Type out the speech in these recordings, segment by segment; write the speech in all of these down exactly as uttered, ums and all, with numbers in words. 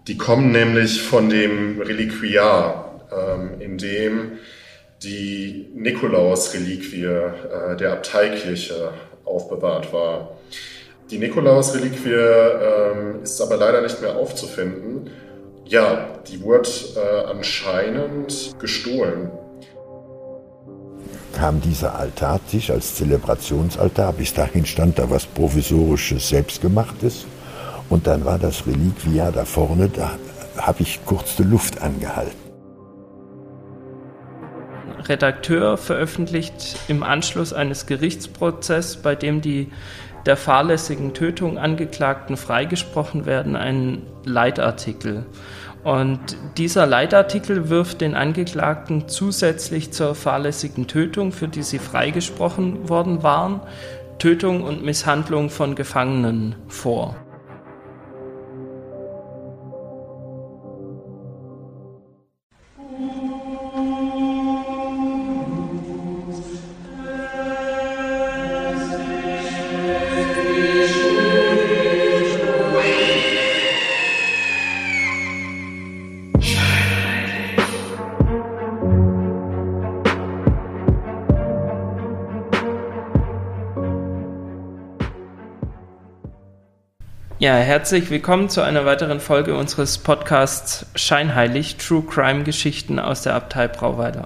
Die kommen nämlich von dem Reliquiar, ähm, in dem die Nikolaus-Reliquie äh, der Abteikirche aufbewahrt war. Die Nikolaus-Reliquie ähm, ist aber leider nicht mehr aufzufinden. Ja, die wurde äh, anscheinend gestohlen. Kam dieser Altartisch als Zelebrationsaltar, bis dahin stand da was Provisorisches, Selbstgemachtes. Und dann war das Reliquiar da vorne, da habe ich kurz die Luft angehalten. Redakteur veröffentlicht im Anschluss eines Gerichtsprozesses, bei dem die der fahrlässigen Tötung Angeklagten freigesprochen werden, einen Leitartikel. Und dieser Leitartikel wirft den Angeklagten zusätzlich zur fahrlässigen Tötung, für die sie freigesprochen worden waren, Tötung und Misshandlung von Gefangenen vor. Ja, herzlich willkommen zu einer weiteren Folge unseres Podcasts Scheinheilig, True Crime Geschichten aus der Abtei Brauweiler.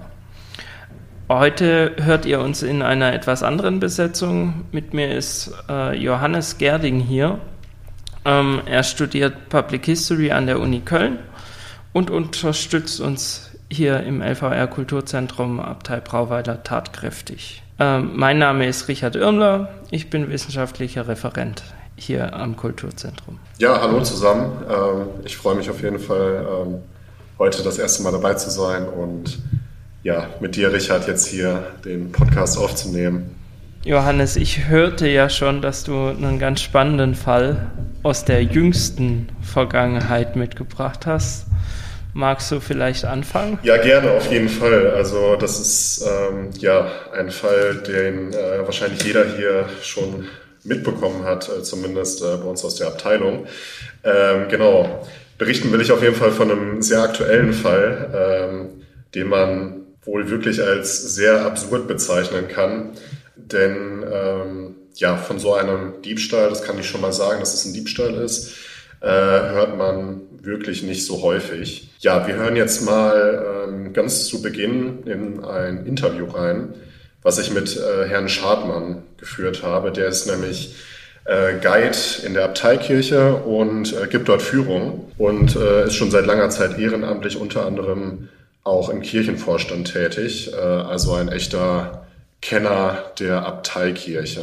Heute hört ihr uns in einer etwas anderen Besetzung. Mit mir ist äh, Johannes Gerding hier. Ähm, er studiert Public History an der Uni Köln und unterstützt uns hier im L V R Kulturzentrum Abtei Brauweiler tatkräftig. Ähm, mein Name ist Richard Irmler, ich bin wissenschaftlicher Referent hier am Kulturzentrum. Ja, hallo zusammen. Ich freue mich auf jeden Fall, heute das erste Mal dabei zu sein und ja, mit dir, Richard, jetzt hier den Podcast aufzunehmen. Johannes, ich hörte ja schon, dass du einen ganz spannenden Fall aus der jüngsten Vergangenheit mitgebracht hast. Magst du vielleicht anfangen? Ja, gerne, auf jeden Fall. Also das ist ähm, ja ein Fall, den äh, wahrscheinlich jeder hier schon mitbekommen hat, zumindest äh, bei uns aus der Abteilung. Ähm, genau, berichten will ich auf jeden Fall von einem sehr aktuellen Fall, ähm, den man wohl wirklich als sehr absurd bezeichnen kann. Denn ähm, ja, von so einem Diebstahl, das kann ich schon mal sagen, dass es ein Diebstahl ist, äh, hört man wirklich nicht so häufig. Ja, wir hören jetzt mal ähm, ganz zu Beginn in ein Interview rein, was ich mit äh, Herrn Schadmann geführt habe. Der ist nämlich äh, Guide in der Abteikirche und äh, gibt dort Führung und äh, ist schon seit langer Zeit ehrenamtlich, unter anderem auch im Kirchenvorstand tätig. Äh, also ein echter Kenner der Abteikirche.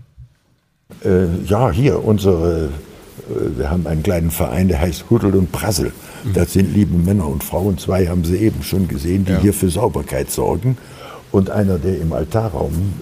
Äh, ja, hier unsere, äh, wir haben einen kleinen Verein, der heißt Huddel und Prassel. Mhm. Das sind liebe Männer und Frauen, zwei haben Sie eben schon gesehen, die ja hier für Sauberkeit sorgen. Und einer, der im Altarraum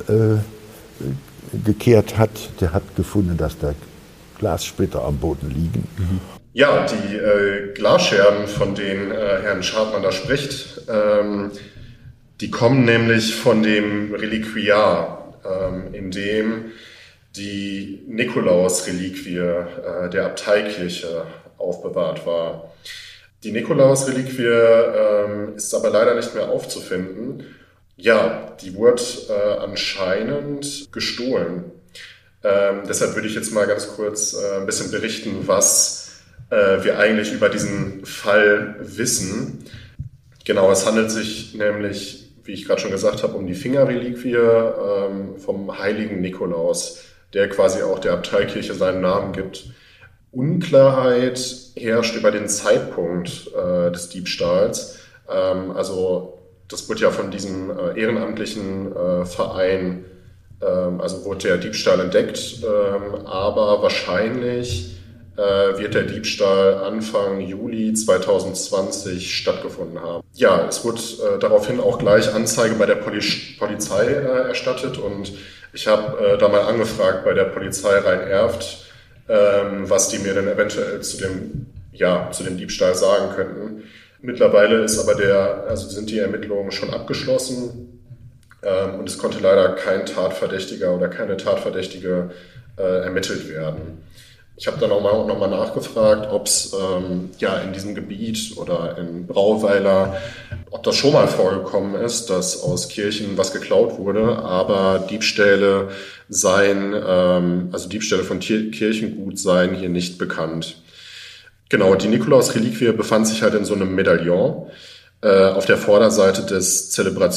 äh, gekehrt hat, der hat gefunden, dass da Glassplitter am Boden liegen. Mhm. Ja, die äh, Glasscherben, von denen äh, Herrn Schadmann da spricht, ähm, die kommen nämlich von dem Reliquiar, ähm, in dem die Nikolaus-Reliquie äh, der Abteikirche aufbewahrt war. Die Nikolaus-Reliquie ähm, ist aber leider nicht mehr aufzufinden. Ja, die wurde äh, anscheinend gestohlen. Ähm, deshalb würde ich jetzt mal ganz kurz äh, ein bisschen berichten, was äh, wir eigentlich über diesen Fall wissen. Genau, es handelt sich nämlich, wie ich gerade schon gesagt habe, um die Fingerreliquie ähm, vom heiligen Nikolaus, der quasi auch der Abteikirche seinen Namen gibt. Unklarheit herrscht über den Zeitpunkt äh, des Diebstahls. Ähm, also Das wird ja von diesem äh, ehrenamtlichen äh, Verein, ähm, also wurde der Diebstahl entdeckt, ähm, aber wahrscheinlich äh, wird der Diebstahl Anfang Juli zwanzig zwanzig stattgefunden haben. Ja, es wurde äh, daraufhin auch gleich Anzeige bei der Poli- Polizei äh, erstattet und ich habe äh, da mal angefragt bei der Polizei Rhein-Erft, ähm, was die mir denn eventuell zu dem, ja, zu dem Diebstahl sagen könnten. Mittlerweile ist aber der, also sind die Ermittlungen schon abgeschlossen ähm, und es konnte leider kein Tatverdächtiger oder keine Tatverdächtige äh, ermittelt werden. Ich habe dann auch mal, noch mal nachgefragt, ob es ähm, ja in diesem Gebiet oder in Brauweiler, ob das schon mal vorgekommen ist, dass aus Kirchen was geklaut wurde, aber Diebstähle seien, ähm, also Diebstähle von Tier- Kirchengut seien hier nicht bekannt. Genau, die Nikolaus-Reliquie befand sich halt in so einem Medaillon äh, auf der Vorderseite des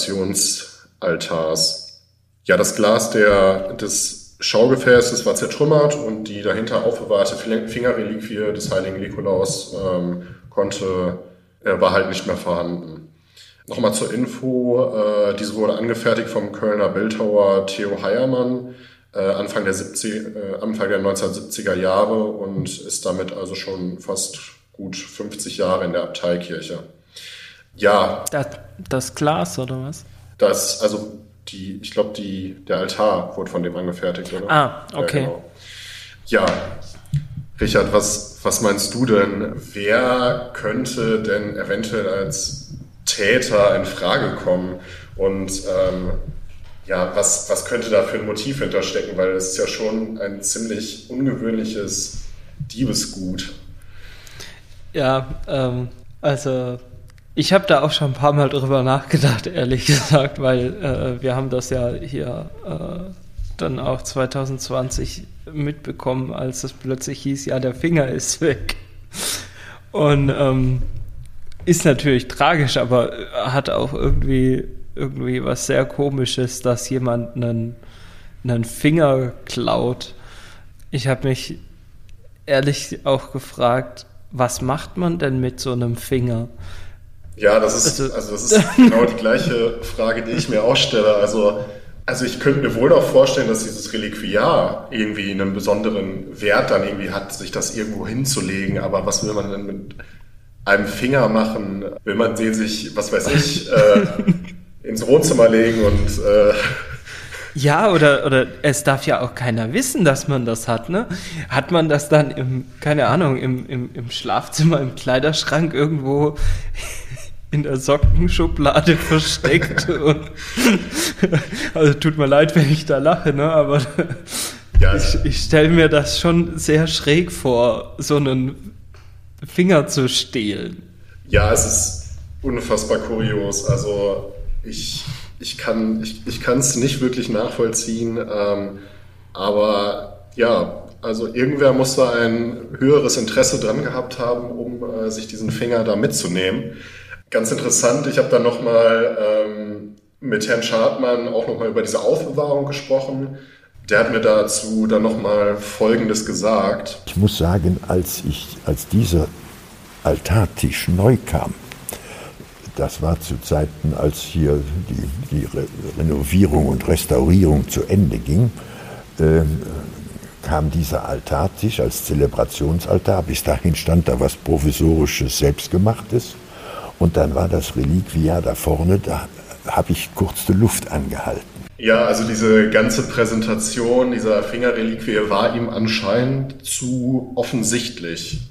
Zelebrationsaltars. Ja, das Glas der, des Schaugefäßes war zertrümmert und die dahinter aufbewahrte Fingerreliquie des heiligen Nikolaus ähm, konnte, äh, war halt nicht mehr vorhanden. Nochmal zur Info, äh, diese wurde angefertigt vom Kölner Bildhauer Theo Heiermann äh, Anfang der siebzig, äh, Anfang der neunzehnhundertsiebziger Jahre und ist damit also schon fast gut fünfzig Jahre in der Abteikirche. Ja. Das, das Glas, oder was? Das, also die, ich glaube, die, der Altar wurde von dem angefertigt, oder? Ah, okay. Ja, genau. Ja, Richard, was, was meinst du denn? Wer könnte denn eventuell als Täter in Frage kommen? Und ähm, ja, was, was könnte da für ein Motiv hinterstecken? Weil es ist ja schon ein ziemlich ungewöhnliches Diebesgut. Ja, ähm, also ich habe da auch schon ein paar Mal drüber nachgedacht, ehrlich gesagt, weil äh, wir haben das ja hier äh, dann auch zwanzig zwanzig mitbekommen, als es plötzlich hieß, ja, der Finger ist weg. Und ähm, ist natürlich tragisch, aber hat auch irgendwie, irgendwie was sehr Komisches, dass jemand einen, einen Finger klaut. Ich habe mich ehrlich auch gefragt, was macht man denn mit so einem Finger? Ja, das ist, also, also das ist genau die gleiche Frage, die ich mir auch stelle. Also, also ich könnte mir wohl auch vorstellen, dass dieses Reliquiar irgendwie einen besonderen Wert dann irgendwie hat, sich das irgendwo hinzulegen. Aber was will man denn mit einem Finger machen? Will man den sich, was weiß ich, äh, ins Wohnzimmer legen und... Äh, ja, oder, oder es darf ja auch keiner wissen, dass man das hat, ne? Hat man das dann im, keine Ahnung, im, im, im Schlafzimmer, im Kleiderschrank irgendwo in der Sockenschublade versteckt? Und also tut mir leid, wenn ich da lache, ne? Aber ja, ich, ich stelle mir das schon sehr schräg vor, so einen Finger zu stehlen. Ja, es ist unfassbar kurios. Also ich... Ich kann ich, ich kann es nicht wirklich nachvollziehen, ähm, aber ja, also irgendwer muss da ein höheres Interesse dran gehabt haben, um äh, sich diesen Finger da mitzunehmen. Ganz interessant, ich habe dann nochmal ähm, mit Herrn Schartmann auch nochmal über diese Aufbewahrung gesprochen. Der hat mir dazu dann nochmal Folgendes gesagt. Ich muss sagen, als, ich, als dieser Altartisch neu kam, das war zu Zeiten, als hier die, die Re- Renovierung und Restaurierung zu Ende ging, äh, kam dieser Altartisch als Zelebrationsaltar. Bis dahin stand da was Provisorisches, Selbstgemachtes. Und dann war das Reliquiar da vorne, da habe ich kurz die Luft angehalten. Ja, also diese ganze Präsentation dieser Fingerreliquie war ihm anscheinend zu offensichtlich.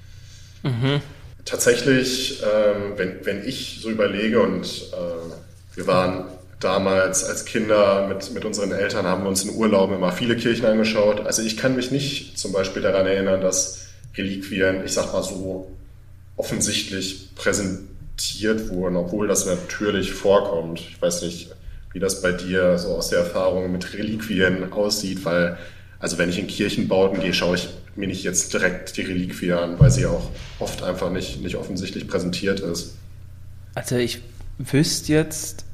Mhm. Tatsächlich, ähm, wenn, wenn ich so überlege und äh, wir waren damals als Kinder mit, mit unseren Eltern, haben wir uns in Urlauben immer viele Kirchen angeschaut. Also ich kann mich nicht zum Beispiel daran erinnern, dass Reliquien, ich sag mal so, offensichtlich präsentiert wurden, obwohl das natürlich vorkommt. Ich weiß nicht, wie das bei dir so aus der Erfahrung mit Reliquien aussieht, weil also wenn ich in Kirchenbauten gehe, schaue ich mir nicht jetzt direkt die Reliquie an, weil sie auch oft einfach nicht, nicht offensichtlich präsentiert ist. Also ich wüsste jetzt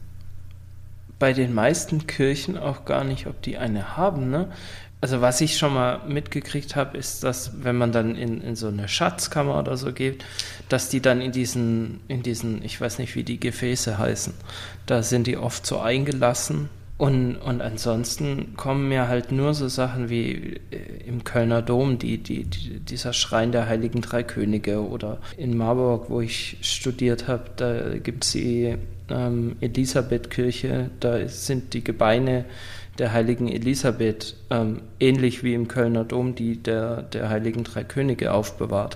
bei den meisten Kirchen auch gar nicht, ob die eine haben, ne? Also was ich schon mal mitgekriegt habe, ist, dass wenn man dann in, in so eine Schatzkammer oder so geht, dass die dann in diesen, in diesen, ich weiß nicht, wie die Gefäße heißen, da sind die oft so eingelassen. Und, und ansonsten kommen mir halt nur so Sachen wie äh, im Kölner Dom, die, die, die, dieser Schrein der Heiligen Drei Könige, oder in Marburg, wo ich studiert habe, da gibt es die ähm, Elisabethkirche, da sind die Gebeine der Heiligen Elisabeth ähm, ähnlich wie im Kölner Dom, die der, der Heiligen Drei Könige aufbewahrt.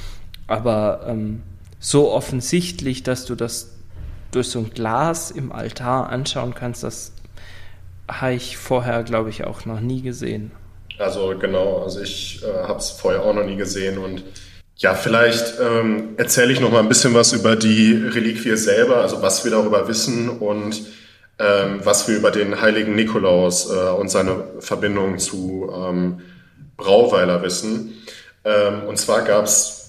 Aber ähm, so offensichtlich, dass du das durch so ein Glas im Altar anschauen kannst, das habe ich vorher, glaube ich, auch noch nie gesehen. Also genau, also ich äh, habe es vorher auch noch nie gesehen und ja, vielleicht ähm, erzähle ich noch mal ein bisschen was über die Reliquie selber, also was wir darüber wissen und ähm, was wir über den heiligen Nikolaus äh, und seine Verbindung zu ähm, Brauweiler wissen. Ähm, und zwar gab es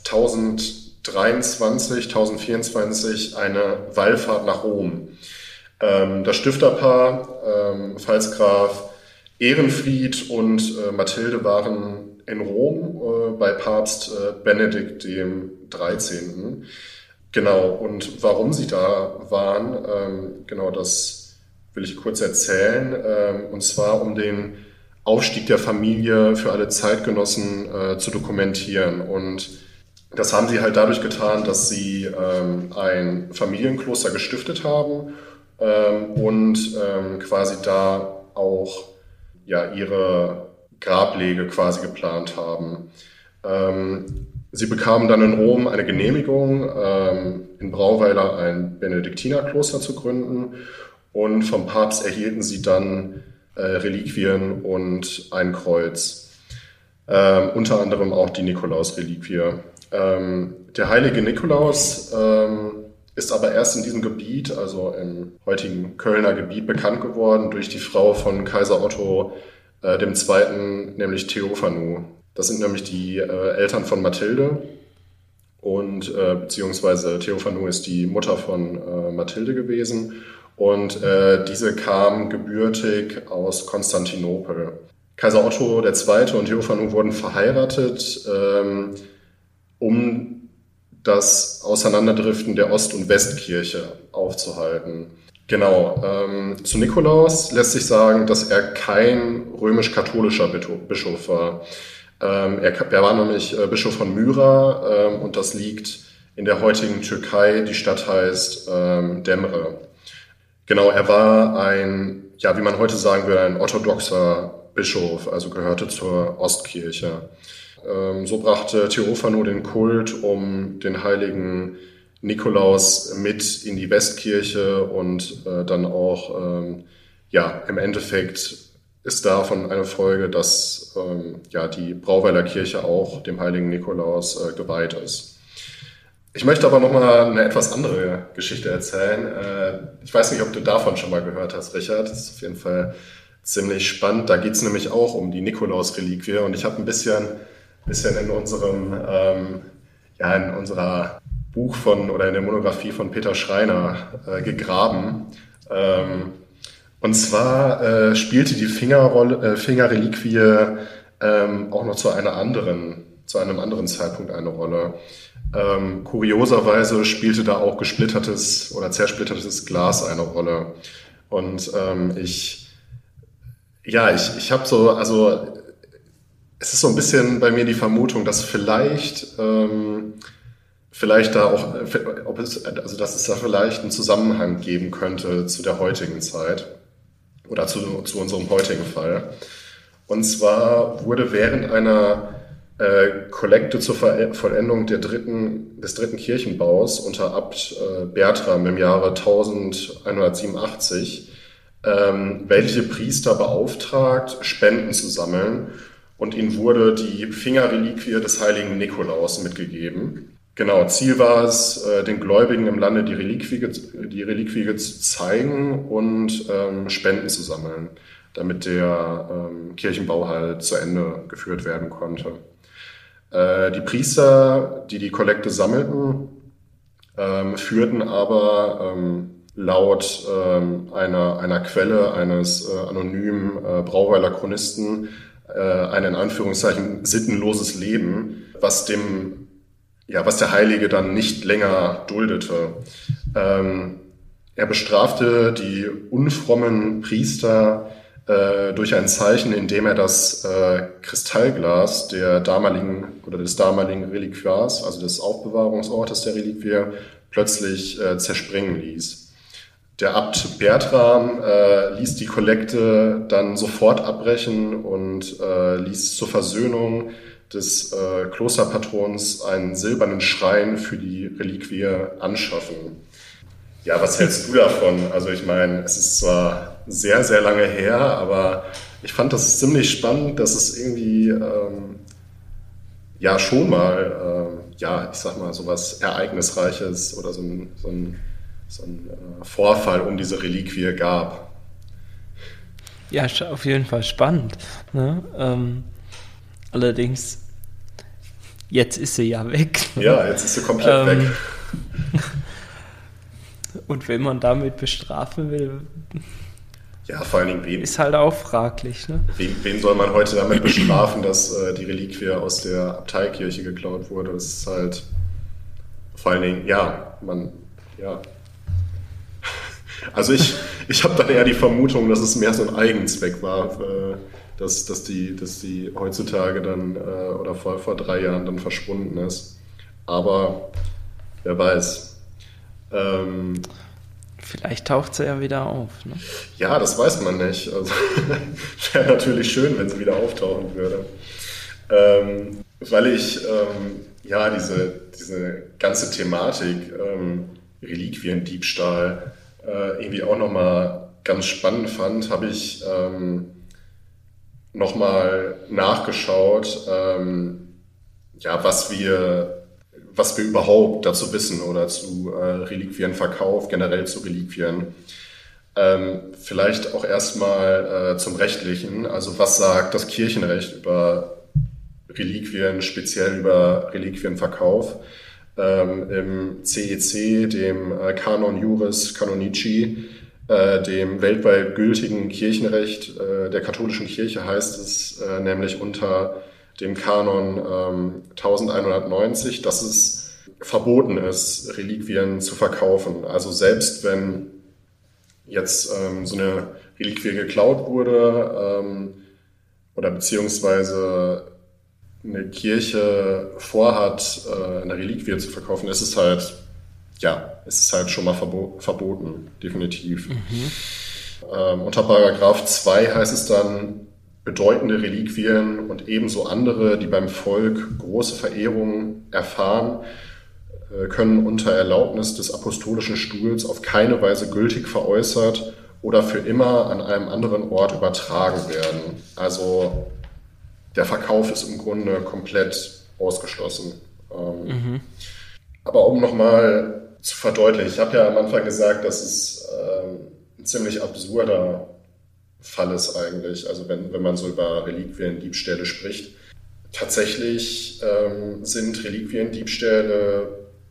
tausenddreiundzwanzig, tausendvierundzwanzig eine Wallfahrt nach Rom. Ähm, das Stifterpaar, ähm, Pfalzgraf Ehrenfried und äh, Mathilde waren in Rom äh, bei Papst äh, Benedikt dem dreizehnten. Genau, und warum sie da waren, ähm, genau das will ich kurz erzählen. Ähm, und zwar um den Aufstieg der Familie für alle Zeitgenossen äh, zu dokumentieren. Und das haben sie halt dadurch getan, dass sie ähm, ein Familienkloster gestiftet haben ähm, und ähm, quasi da auch ja, ihre Grablege quasi geplant haben. Ähm, sie bekamen dann in Rom eine Genehmigung, ähm, in Brauweiler ein Benediktinerkloster zu gründen und vom Papst erhielten sie dann äh, Reliquien und ein Kreuz. Ähm, unter anderem auch die Nikolaus-Reliquie. Ähm, der heilige Nikolaus ähm, ist aber erst in diesem Gebiet, also im heutigen Kölner Gebiet, bekannt geworden durch die Frau von Kaiser Otto äh, dem Zweiten, nämlich Theophanu. Das sind nämlich die äh, Eltern von Mathilde und äh, beziehungsweise Theophanu ist die Mutter von äh, Mathilde gewesen und äh, diese kam gebürtig aus Konstantinopel. Kaiser Otto der Zweite und Theophanu wurden verheiratet, ähm, um das Auseinanderdriften der Ost- und Westkirche aufzuhalten. Genau, ähm, zu Nikolaus lässt sich sagen, dass er kein römisch-katholischer Bischof war. Ähm, er, er war nämlich äh, Bischof von Myra ähm, und das liegt in der heutigen Türkei. Die Stadt heißt ähm, Demre. Genau, er war ein, ja, wie man heute sagen würde, ein orthodoxer Bischof, also gehörte zur Ostkirche. So brachte Theophanu den Kult um den heiligen Nikolaus mit in die Westkirche und äh, dann auch, ähm, ja, im Endeffekt ist davon eine Folge, dass ähm, ja, die Brauweiler Kirche auch dem heiligen Nikolaus äh, geweiht ist. Ich möchte aber nochmal eine etwas andere Geschichte erzählen. Äh, ich weiß nicht, ob du davon schon mal gehört hast, Richard. Das ist auf jeden Fall ziemlich spannend. Da geht es nämlich auch um die Nikolaus-Reliquie und ich habe ein bisschen bisschen in unserem, ähm, ja, in unserer Buch von oder in der Monographie von Peter Schreiner äh, gegraben. Ähm, und zwar äh, spielte die Fingerrolle, äh, Fingerreliquie ähm, auch noch zu einer anderen, zu einem anderen Zeitpunkt eine Rolle. Ähm, kurioserweise spielte da auch gesplittertes oder zersplittertes Glas eine Rolle. Und ähm, ich, ja, ich, ich habe so, also es ist so ein bisschen bei mir die Vermutung, dass vielleicht, ähm, vielleicht da auch, ob es, also dass es da vielleicht einen Zusammenhang geben könnte zu der heutigen Zeit oder zu, zu unserem heutigen Fall. Und zwar wurde während einer äh, Kollekte zur Vollendung der dritten, des dritten Kirchenbaus unter Abt äh, Bertram im Jahre elfhundertsiebenundachtzig ähm, welche Priester beauftragt, Spenden zu sammeln. Und ihnen wurde die Fingerreliquie des heiligen Nikolaus mitgegeben. Genau, Ziel war es, den Gläubigen im Lande die Reliquie, die Reliquie zu zeigen und ähm, Spenden zu sammeln, damit der ähm, Kirchenbau halt zu Ende geführt werden konnte. Äh, die Priester, die die Kollekte sammelten, ähm, führten aber ähm, laut ähm, einer, einer Quelle eines äh, anonymen äh, Brauweiler Chronisten ein in Anführungszeichen sittenloses Leben, was dem, ja, was der Heilige dann nicht länger duldete. Ähm, er bestrafte die unfrommen Priester äh, durch ein Zeichen, indem er das äh, Kristallglas der damaligen oder des damaligen Reliquiars, also des Aufbewahrungsortes der Reliquie, plötzlich äh, zerspringen ließ. Der Abt Bertram äh, ließ die Kollekte dann sofort abbrechen und äh, ließ zur Versöhnung des äh, Klosterpatrons einen silbernen Schrein für die Reliquie anschaffen. Ja, was hältst du davon? Also ich meine, es ist zwar sehr, sehr lange her, aber ich fand das ziemlich spannend, dass es irgendwie ähm, ja schon mal, ähm, ja, ich sag mal, sowas Ereignisreiches oder so ein, so ein, so ein äh, Vorfall um diese Reliquie gab. Ja, auf jeden Fall spannend. Ne? Ähm, allerdings, jetzt ist sie ja weg. Ne? Ja, jetzt ist sie komplett ähm, weg. Und wenn man damit bestrafen will, ja, vor allen Dingen wen, ist halt auch fraglich. Ne? Wen, wen soll man heute damit bestrafen, dass äh, die Reliquie aus der Abteikirche geklaut wurde? Das ist halt vor allen Dingen, ja, man, ja. Also ich, ich habe dann eher die Vermutung, dass es mehr so ein Eigenzweck war, äh, dass, dass, die, dass die heutzutage dann äh, oder vor, vor drei Jahren dann verschwunden ist. Aber wer weiß. Ähm, Vielleicht taucht sie ja wieder auf. Ne? Ja, das weiß man nicht. Also, wäre natürlich schön, wenn sie wieder auftauchen würde. Ähm, weil ich ähm, ja diese, diese ganze Thematik ähm, Reliquiendiebstahl äh, irgendwie auch nochmal ganz spannend fand, habe ich ähm, nochmal nachgeschaut, ähm, ja, was wir was wir überhaupt dazu wissen oder zu äh, Reliquienverkauf, generell zu Reliquien. Ähm, vielleicht auch erstmal äh, zum Rechtlichen. Also was sagt das Kirchenrecht über Reliquien, speziell über Reliquienverkauf? Ähm, Im C E C, dem äh, Canon Juris Canonici, äh, dem weltweit gültigen Kirchenrecht äh, der katholischen Kirche, heißt es äh, nämlich unter dem Kanon ähm, elfhundertneunzig, dass es verboten ist, Reliquien zu verkaufen. Also selbst wenn jetzt ähm, so eine Reliquie geklaut wurde ähm, oder beziehungsweise eine Kirche vorhat, äh, eine Reliquie zu verkaufen, ist es halt, ja, ist es halt schon mal verbo- verboten, definitiv. Mhm. Ähm, unter Paragraph zwei heißt es dann, bedeutende Reliquien und ebenso andere, die beim Volk große Verehrung erfahren, können unter Erlaubnis des Apostolischen Stuhls auf keine Weise gültig veräußert oder für immer an einem anderen Ort übertragen werden. Also der Verkauf ist im Grunde komplett ausgeschlossen. Mhm. Aber um nochmal zu verdeutlichen, ich habe ja am Anfang gesagt, dass es ein ziemlich absurder Fall ist eigentlich, also wenn, wenn man so über Reliquiendiebstähle spricht. Tatsächlich ähm, sind Reliquiendiebstähle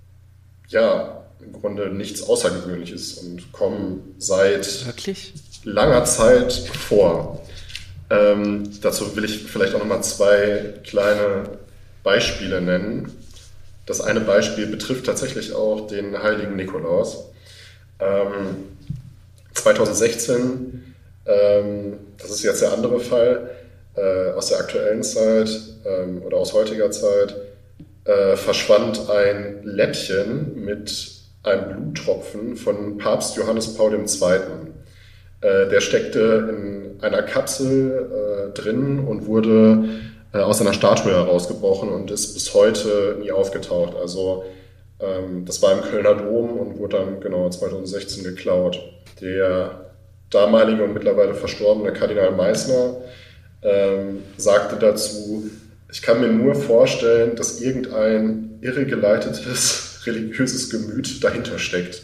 ja im Grunde nichts Außergewöhnliches und kommen seit Wirklich? langer Zeit vor. Ähm, dazu will ich vielleicht auch nochmal zwei kleine Beispiele nennen. Das eine Beispiel betrifft tatsächlich auch den heiligen Nikolaus. Ähm, zweitausendsechzehn Ähm, das ist jetzt der andere Fall, äh, aus der aktuellen Zeit ähm, oder aus heutiger Zeit, äh, verschwand ein Läppchen mit einem Bluttropfen von Papst Johannes Paul der Zweite. Äh, der steckte in einer Kapsel äh, drin und wurde äh, aus einer Statue herausgebrochen und ist bis heute nie aufgetaucht. Also ähm, das war im Kölner Dom und wurde dann genau zweitausendsechzehn geklaut. Der damalige und mittlerweile verstorbene Kardinal Meissner ähm, sagte dazu, ich kann mir nur vorstellen, dass irgendein irregeleitetes religiöses Gemüt dahinter steckt.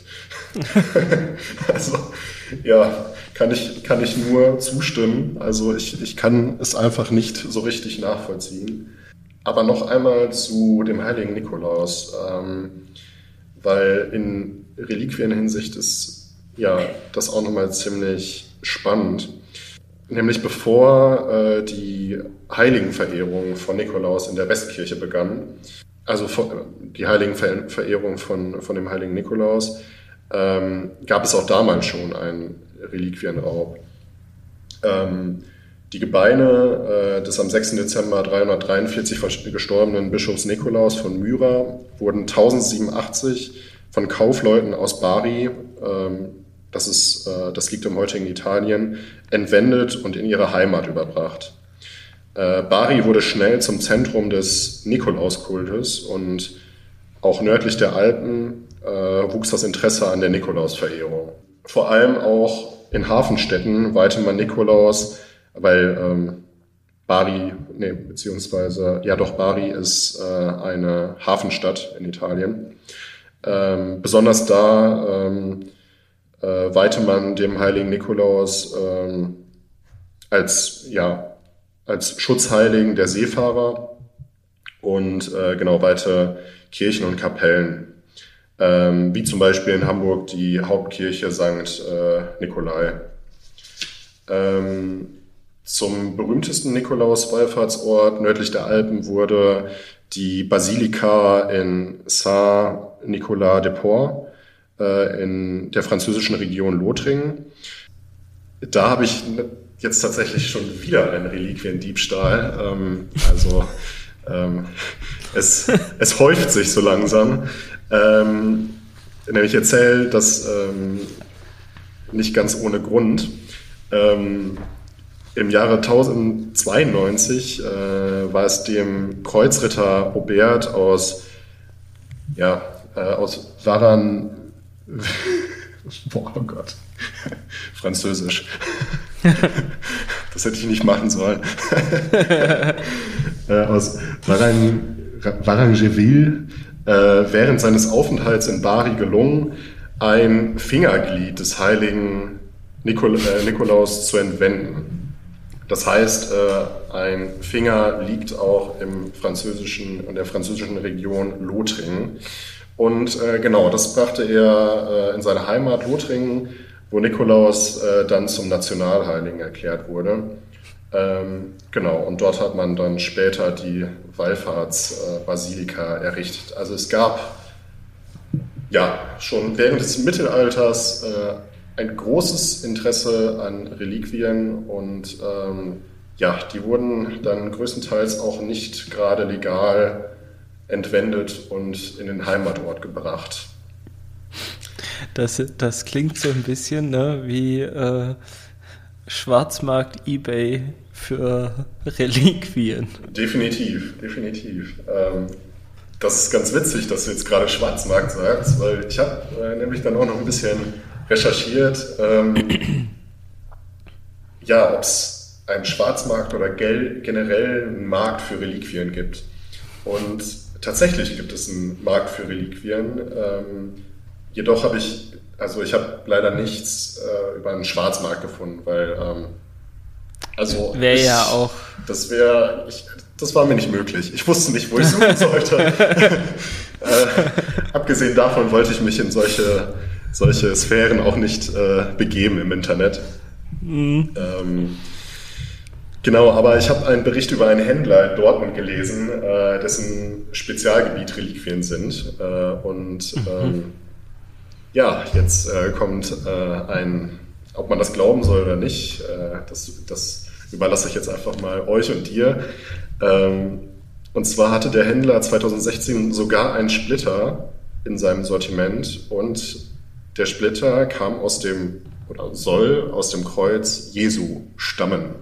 Also ja, kann ich, kann ich nur zustimmen. Also ich, ich kann es einfach nicht so richtig nachvollziehen. Aber noch einmal zu dem heiligen Nikolaus, ähm, weil in Reliquienhinsicht ist ja, das auch nochmal ziemlich spannend. Nämlich bevor äh, die Heiligenverehrung von Nikolaus in der Westkirche begann, also von, die Heiligenverehrung von, von dem heiligen Nikolaus, ähm, gab es auch damals schon einen Reliquienraub. Ähm, die Gebeine äh, des am sechsten Dezember dreihundertdreiundvierzig gestorbenen Bischofs Nikolaus von Myra wurden tausendsiebenundachtzig von Kaufleuten aus Bari, ähm, das, ist, äh, das liegt im heutigen Italien, entwendet und in ihre Heimat überbracht. Äh, Bari wurde schnell zum Zentrum des Nikolauskultes und auch nördlich der Alpen äh, wuchs das Interesse an der Nikolausverehrung. Vor allem auch in Hafenstädten weihte man Nikolaus weil ähm, Bari, nee, beziehungsweise, ja doch, Bari ist äh, eine Hafenstadt in Italien. Ähm, besonders da ähm, äh, weihte man dem heiligen Nikolaus ähm, als, ja, als Schutzheiligen der Seefahrer und äh, genau weite Kirchen und Kapellen. Ähm, wie zum Beispiel in Hamburg die Hauptkirche Sankt äh, Nikolai. Ähm, zum berühmtesten Nikolaus-Wallfahrtsort nördlich der Alpen wurde die Basilika in Saint-Nicolas-de-Port äh, in der französischen Region Lothringen. Da habe ich jetzt tatsächlich schon wieder einen Reliquiendiebstahl. Ähm, also ähm, es, es häuft sich so langsam. Ähm, nämlich erzähle das ähm, nicht ganz ohne Grund. Ähm, Im Jahre tausendzweiundneunzig äh, war es dem Kreuzritter Aubert aus, ja, äh, aus Varan, oh Gott, Französisch. Das hätte ich nicht machen sollen. äh, aus Varan, Varangeville äh, während seines Aufenthalts in Bari gelungen, ein Fingerglied des heiligen Nikol- äh, Nikolaus zu entwenden. Das heißt, äh, ein Finger liegt auch im französischen, in der französischen Region Lothringen. Und äh, genau, das brachte er äh, in seine Heimat Lothringen, wo Nikolaus äh, dann zum Nationalheiligen erklärt wurde. Ähm, genau, und dort hat man dann später die Wallfahrtsbasilika äh, errichtet. Also es gab ja schon während des Mittelalters äh, ein großes Interesse an Reliquien und ähm, ja, die wurden dann größtenteils auch nicht gerade legal entwendet und in den Heimatort gebracht. Das, das klingt so ein bisschen, ne, wie äh, Schwarzmarkt, eBay für Reliquien. Definitiv, definitiv. Ähm, das ist ganz witzig, dass du jetzt gerade Schwarzmarkt sagst, weil ich habe äh, nämlich dann auch noch ein bisschen recherchiert, ähm, ja, ob es einen Schwarzmarkt oder gel- generell einen Markt für Reliquien gibt. Und tatsächlich gibt es einen Markt für Reliquien. Ähm, jedoch habe ich, also ich habe leider nichts äh, über einen Schwarzmarkt gefunden, weil ähm, also wäre ja auch. Das wäre, das war mir nicht möglich. Ich wusste nicht, wo ich suchen sollte. äh, abgesehen davon wollte ich mich in solche solche Sphären auch nicht äh, begeben im Internet. Mhm. Ähm, genau, aber ich habe einen Bericht über einen Händler in Dortmund gelesen, äh, dessen Spezialgebiet Reliquien sind. Äh, und ähm, mhm. ja, jetzt äh, kommt äh, ein, ob man das glauben soll oder nicht, äh, das, das überlasse ich jetzt einfach mal euch und dir. Ähm, und zwar hatte der Händler zweitausendsechzehn sogar einen Splitter in seinem Sortiment und der Splitter kam aus dem, oder soll aus dem Kreuz Jesu stammen.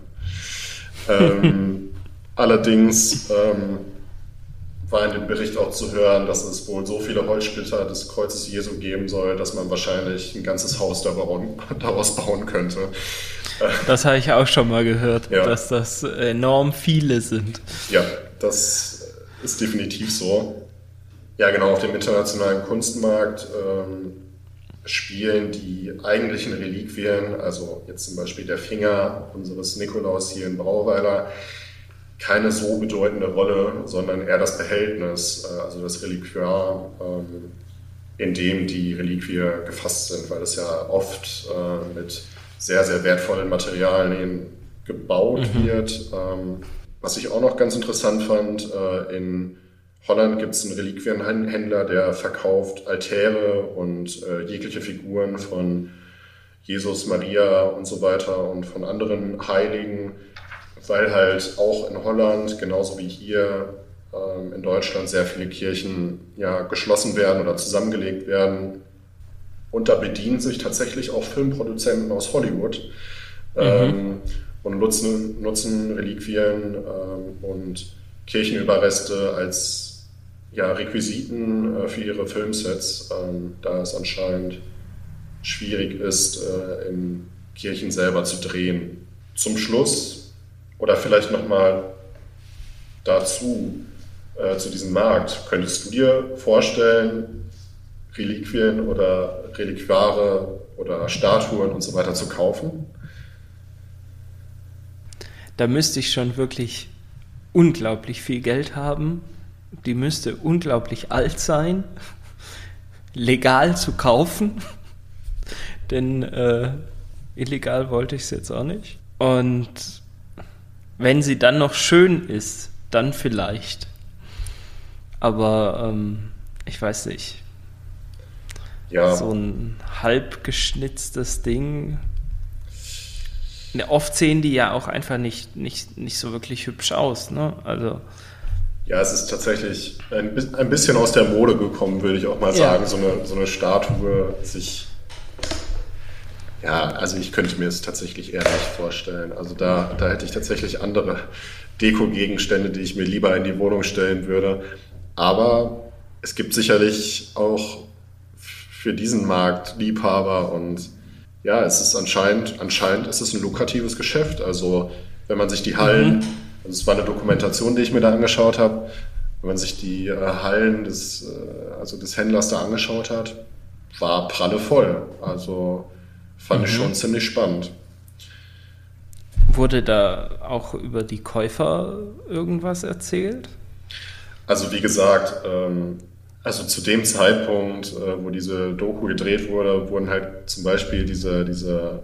ähm, allerdings ähm, war in dem Bericht auch zu hören, dass es wohl so viele Holzsplitter des Kreuzes Jesu geben soll, dass man wahrscheinlich ein ganzes Haus daraus bauen könnte. Das habe ich auch schon mal gehört, ja. dass das enorm viele sind. Ja, das ist definitiv so. Ja, genau, auf dem internationalen Kunstmarkt ähm, spielen die eigentlichen Reliquien, also jetzt zum Beispiel der Finger unseres Nikolaus hier in Brauweiler, keine so bedeutende Rolle, sondern eher das Behältnis, also das Reliquiar, in dem die Reliquie gefasst sind, weil es ja oft mit sehr, sehr wertvollen Materialien gebaut mhm. wird. Was ich auch noch ganz interessant fand, in Holland gibt es einen Reliquienhändler, der verkauft Altäre und äh, jegliche Figuren von Jesus, Maria und so weiter und von anderen Heiligen, weil halt auch in Holland, genauso wie hier ähm, in Deutschland, sehr viele Kirchen ja, geschlossen werden oder zusammengelegt werden. Und da bedienen sich tatsächlich auch Filmproduzenten aus Hollywood mhm. ähm, und nutzen, nutzen Reliquien ähm, und Kirchenüberreste als ja, Requisiten äh, für ihre Filmsets, ähm, da es anscheinend schwierig ist, äh, in Kirchen selber zu drehen. Zum Schluss Oder vielleicht nochmal dazu, äh, zu diesem Markt. Könntest du dir vorstellen, Reliquien oder Reliquare oder Statuen und so weiter zu kaufen? Da müsste ich schon wirklich unglaublich viel Geld haben. Die müsste unglaublich alt sein, legal zu kaufen, denn äh, illegal wollte ich es jetzt auch nicht. Und wenn sie dann noch schön ist, dann vielleicht. Aber ähm, ich weiß nicht. Ja. So ein halb geschnitztes Ding. Oft sehen die ja auch einfach nicht, nicht, nicht so wirklich hübsch aus, ne? Also. Ja, es ist tatsächlich ein, ein bisschen aus der Mode gekommen, würde ich auch mal sagen, ja. so, eine, so eine Statue sich. Ja, also ich könnte mir es tatsächlich eher nicht vorstellen. Also da, da hätte ich tatsächlich andere Deko-Gegenstände, die ich mir lieber in die Wohnung stellen würde. Aber es gibt sicherlich auch für diesen Markt Liebhaber und ja, es ist anscheinend, anscheinend ist es ein lukratives Geschäft. Also wenn man sich die Hallen, mhm. also es war eine Dokumentation, die ich mir da angeschaut habe, wenn man sich die äh, Hallen des, äh, also des Händlers da angeschaut hat, war prallevoll. Also fand mhm. ich schon ziemlich spannend. Wurde da auch über die Käufer irgendwas erzählt? Also wie gesagt, ähm, also zu dem Zeitpunkt, äh, wo diese Doku gedreht wurde, wurden halt zum Beispiel diese, diese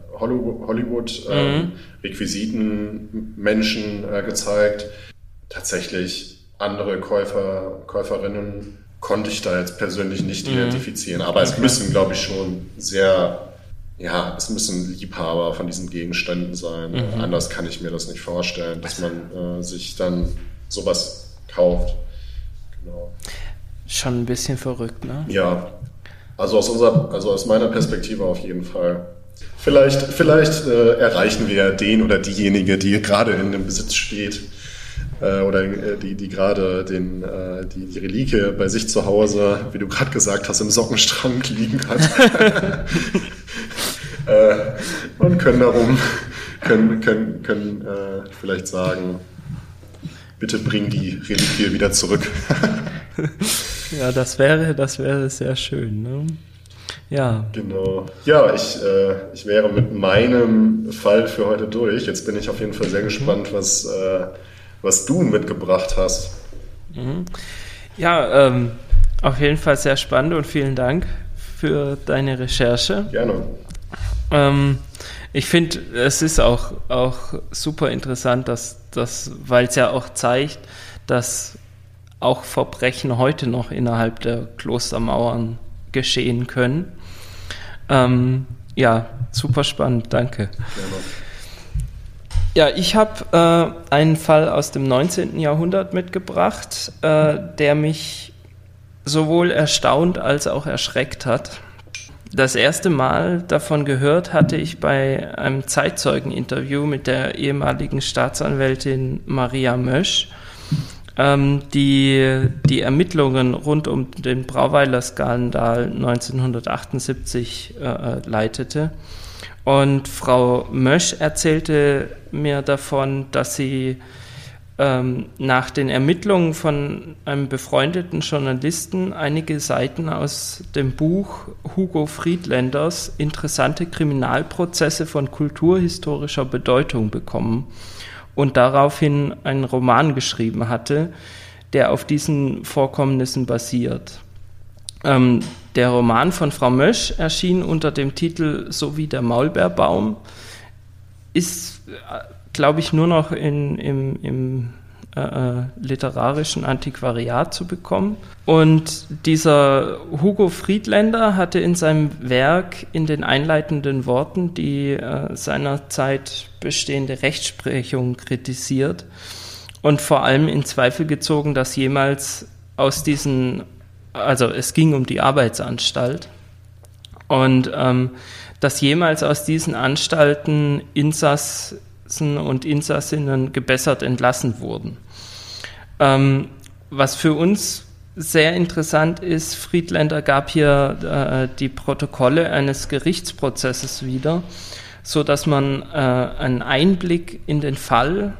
Hollywood-Requisiten-Menschen ähm, mhm. äh, gezeigt. Tatsächlich andere Käufer, Käuferinnen konnte ich da jetzt persönlich nicht mhm. identifizieren. Aber okay. es müssen, glaube ich, schon sehr, ja, es müssen Liebhaber von diesen Gegenständen sein. Mhm. Anders kann ich mir das nicht vorstellen, dass man äh, sich dann sowas kauft. Genau. Schon ein bisschen verrückt, ne? Ja, also aus unserer, also aus meiner Perspektive auf jeden Fall. Vielleicht, vielleicht äh, erreichen wir den oder diejenige, die gerade in dem Besitz steht äh, oder äh, die, die gerade den, äh, die, die Reliquie bei sich zu Hause, wie du gerade gesagt hast, im Sockenschrank liegen hat. äh, und können darum, können, können, können äh, vielleicht sagen, bitte bring die Reliquie wieder zurück. Ja, das wäre, das wäre sehr schön, ne? Ja. Genau. Ja, ich, äh, ich wäre mit meinem Fall für heute durch. Jetzt bin ich auf jeden Fall sehr gespannt, was, äh, was du mitgebracht hast. Mhm. Ja, ähm, auf jeden Fall sehr spannend und vielen Dank für deine Recherche. Gerne. Ähm, ich finde, es ist auch, auch super interessant, dass, dass, weil es ja auch zeigt, dass auch Verbrechen heute noch innerhalb der Klostermauern geschehen können. Ähm, ja, super spannend, danke. Gerne. Ja, ich habe äh, einen Fall aus dem neunzehnten Jahrhundert mitgebracht, äh, der mich sowohl erstaunt als auch erschreckt hat. Das erste Mal davon gehört hatte ich bei einem Zeitzeugeninterview mit der ehemaligen Staatsanwältin Maria Mösch, ähm, die die Ermittlungen rund um den Brauweiler-Skandal neunzehnhundertachtundsiebzig äh, leitete. Und Frau Mösch erzählte mir davon, dass sie ähm, nach den Ermittlungen von einem befreundeten Journalisten einige Seiten aus dem Buch Hugo Friedländers Interessante Kriminalprozesse von kulturhistorischer Bedeutung bekommen und daraufhin einen Roman geschrieben hatte, der auf diesen Vorkommnissen basiert. Ähm, der Roman von Frau Mösch erschien unter dem Titel So wie der Maulbeerbaum, ist, glaube ich, nur noch in, im, im äh, literarischen Antiquariat zu bekommen. Und dieser Hugo Friedländer hatte in seinem Werk in den einleitenden Worten die äh, seinerzeit bestehende Rechtsprechung kritisiert und vor allem in Zweifel gezogen, dass jemals aus diesen, also es ging um die Arbeitsanstalt, und ähm, dass jemals aus diesen Anstalten Insassen und Insassinnen gebessert entlassen wurden. Ähm, was für uns sehr interessant ist, Friedländer gab hier äh, die Protokolle eines Gerichtsprozesses wieder, so dass man äh, einen Einblick in den Fall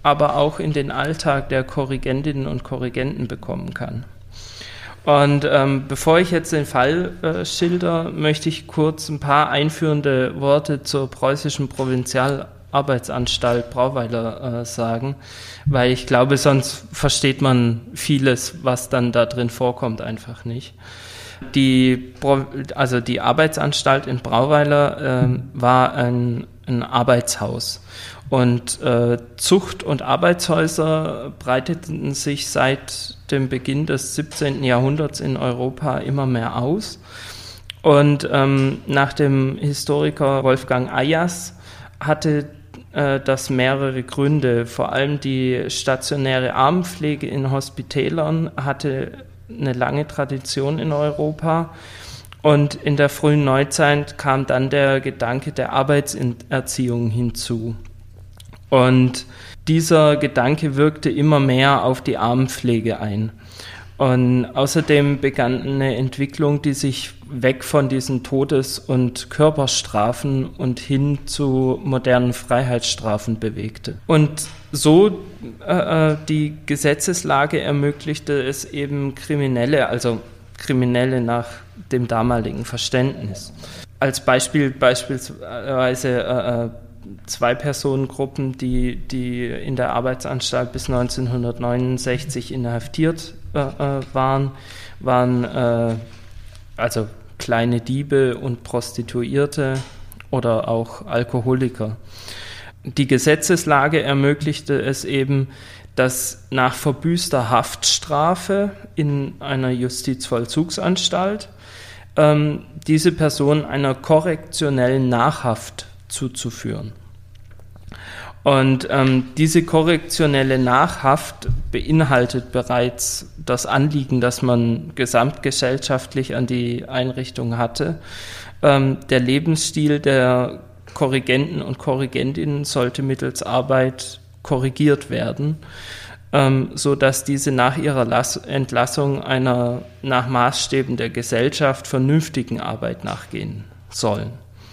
aber auch in den Alltag der Korrigentinnen und Korrigenten bekommen kann. Und ähm, bevor ich jetzt den Fall äh, schilder, möchte ich kurz ein paar einführende Worte zur preußischen Provinzialarbeitsanstalt Brauweiler äh, sagen, weil ich glaube, sonst versteht man vieles, was dann da drin vorkommt, einfach nicht. Die, also die Arbeitsanstalt in Brauweiler äh, war ein, ein Arbeitshaus. Und äh, Zucht- und Arbeitshäuser breiteten sich seit dem Beginn des siebzehnten Jahrhunderts in Europa immer mehr aus. Und ähm, nach dem Historiker Wolfgang Ayers hatte äh, das mehrere Gründe. Vor allem die stationäre Armenpflege in Hospitälern hatte eine lange Tradition in Europa. Und in der frühen Neuzeit kam dann der Gedanke der Arbeitserziehung hinzu. Und dieser Gedanke wirkte immer mehr auf die Armenpflege ein. Und außerdem begann eine Entwicklung, die sich weg von diesen Todes- und Körperstrafen und hin zu modernen Freiheitsstrafen bewegte. Und so äh, die Gesetzeslage ermöglichte es eben Kriminelle, also Kriminelle nach dem damaligen Verständnis. Als Beispiel beispielsweise äh, zwei Personengruppen, die, die in der Arbeitsanstalt bis neunzehnhundertneunundsechzig inhaftiert äh, waren, waren äh, also kleine Diebe und Prostituierte oder auch Alkoholiker. Die Gesetzeslage ermöglichte es eben, dass nach verbüßter Haftstrafe in einer Justizvollzugsanstalt ähm, diese Person einer korrektionellen Nachhaft zuzuführen. Und ähm, diese korrektionelle Nachhaft beinhaltet bereits das Anliegen, das man gesamtgesellschaftlich an die Einrichtung hatte. Ähm, der Lebensstil der Korrigenten und Korrigentinnen sollte mittels Arbeit korrigiert werden, ähm, sodass diese nach ihrer Lass- Entlassung einer nach Maßstäben der Gesellschaft vernünftigen Arbeit nachgehen sollen.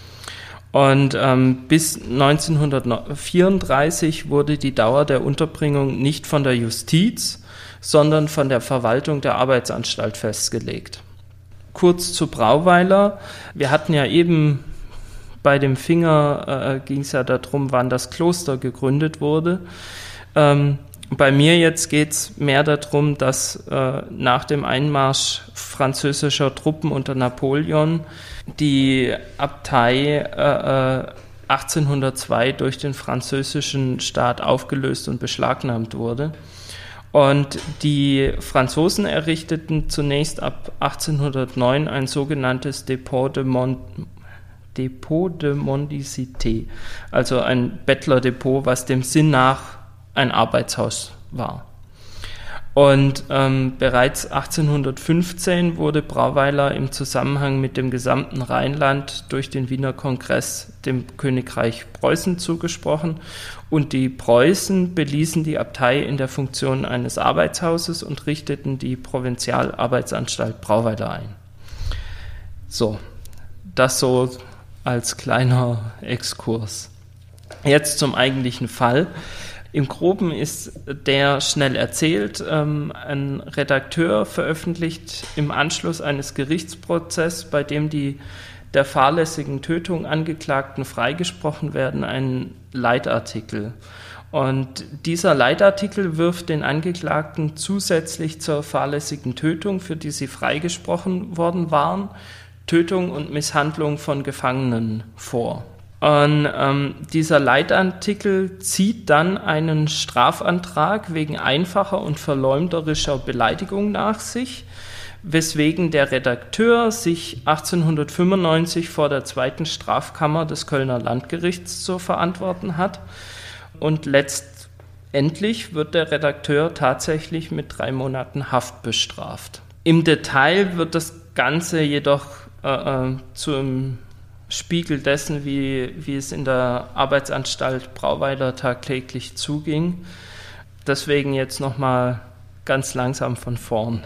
Und ähm, bis neunzehnhundertvierunddreißig wurde die Dauer der Unterbringung nicht von der Justiz, sondern von der Verwaltung der Arbeitsanstalt festgelegt. Kurz zu Brauweiler. Wir hatten ja eben bei dem Finger, äh, ging es ja darum, wann das Kloster gegründet wurde. Ähm, bei mir jetzt geht es mehr darum, dass äh, nach dem Einmarsch französischer Truppen unter Napoleon die Abtei äh, achtzehnhundertzwei durch den französischen Staat aufgelöst und beschlagnahmt wurde. Und die Franzosen errichteten zunächst ab achtzehnhundertneun ein sogenanntes Dépôt de, Mon- Dépôt de Mendicité, also ein Bettlerdepot, was dem Sinn nach ein Arbeitshaus war. Und ähm, bereits achtzehnhundertfünfzehn wurde Brauweiler im Zusammenhang mit dem gesamten Rheinland durch den Wiener Kongress dem Königreich Preußen zugesprochen und die Preußen beließen die Abtei in der Funktion eines Arbeitshauses und richteten die Provinzialarbeitsanstalt Brauweiler ein. So, das so als kleiner Exkurs. Jetzt zum eigentlichen Fall. Im Groben ist der schnell erzählt. Ähm, ein Redakteur veröffentlicht im Anschluss eines Gerichtsprozesses, bei dem die der fahrlässigen Tötung Angeklagten freigesprochen werden, einen Leitartikel. Und dieser Leitartikel wirft den Angeklagten zusätzlich zur fahrlässigen Tötung, für die sie freigesprochen worden waren, Tötung und Misshandlung von Gefangenen vor. Und ähm, dieser Leitartikel zieht dann einen Strafantrag wegen einfacher und verleumderischer Beleidigung nach sich, weswegen der Redakteur sich achtzehnhundertfünfundneunzig vor der zweiten Strafkammer des Kölner Landgerichts zu verantworten hat. Und letztendlich wird der Redakteur tatsächlich mit drei Monaten Haft bestraft. Im Detail wird das Ganze jedoch äh, äh, zum Spiegel dessen, wie, wie es in der Arbeitsanstalt Brauweiler tagtäglich zuging. Deswegen jetzt nochmal ganz langsam von vorn.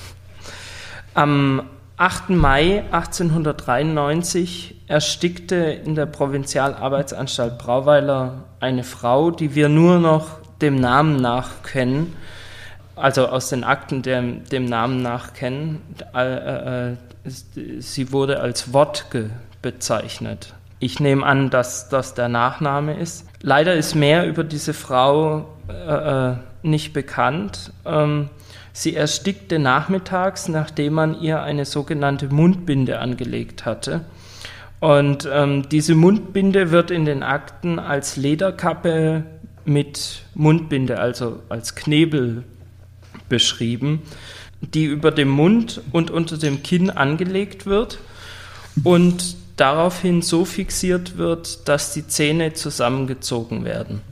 Am achten Mai achtzehnhundertdreiundneunzig erstickte in der Provinzialarbeitsanstalt Brauweiler eine Frau, die wir nur noch dem Namen nach kennen, also aus den Akten dem, dem Namen nach kennen. Äh, äh, sie wurde als Wodtke bezeichnet. Ich nehme an, dass das der Nachname ist. Leider ist mehr über diese Frau äh, nicht bekannt. Ähm, sie erstickte nachmittags, nachdem man ihr eine sogenannte Mundbinde angelegt hatte. Und ähm, diese Mundbinde wird in den Akten als Lederkappe mit Mundbinde, also als Knebel beschrieben, die über dem Mund und unter dem Kinn angelegt wird und daraufhin so fixiert wird, dass die Zähne zusammengezogen werden.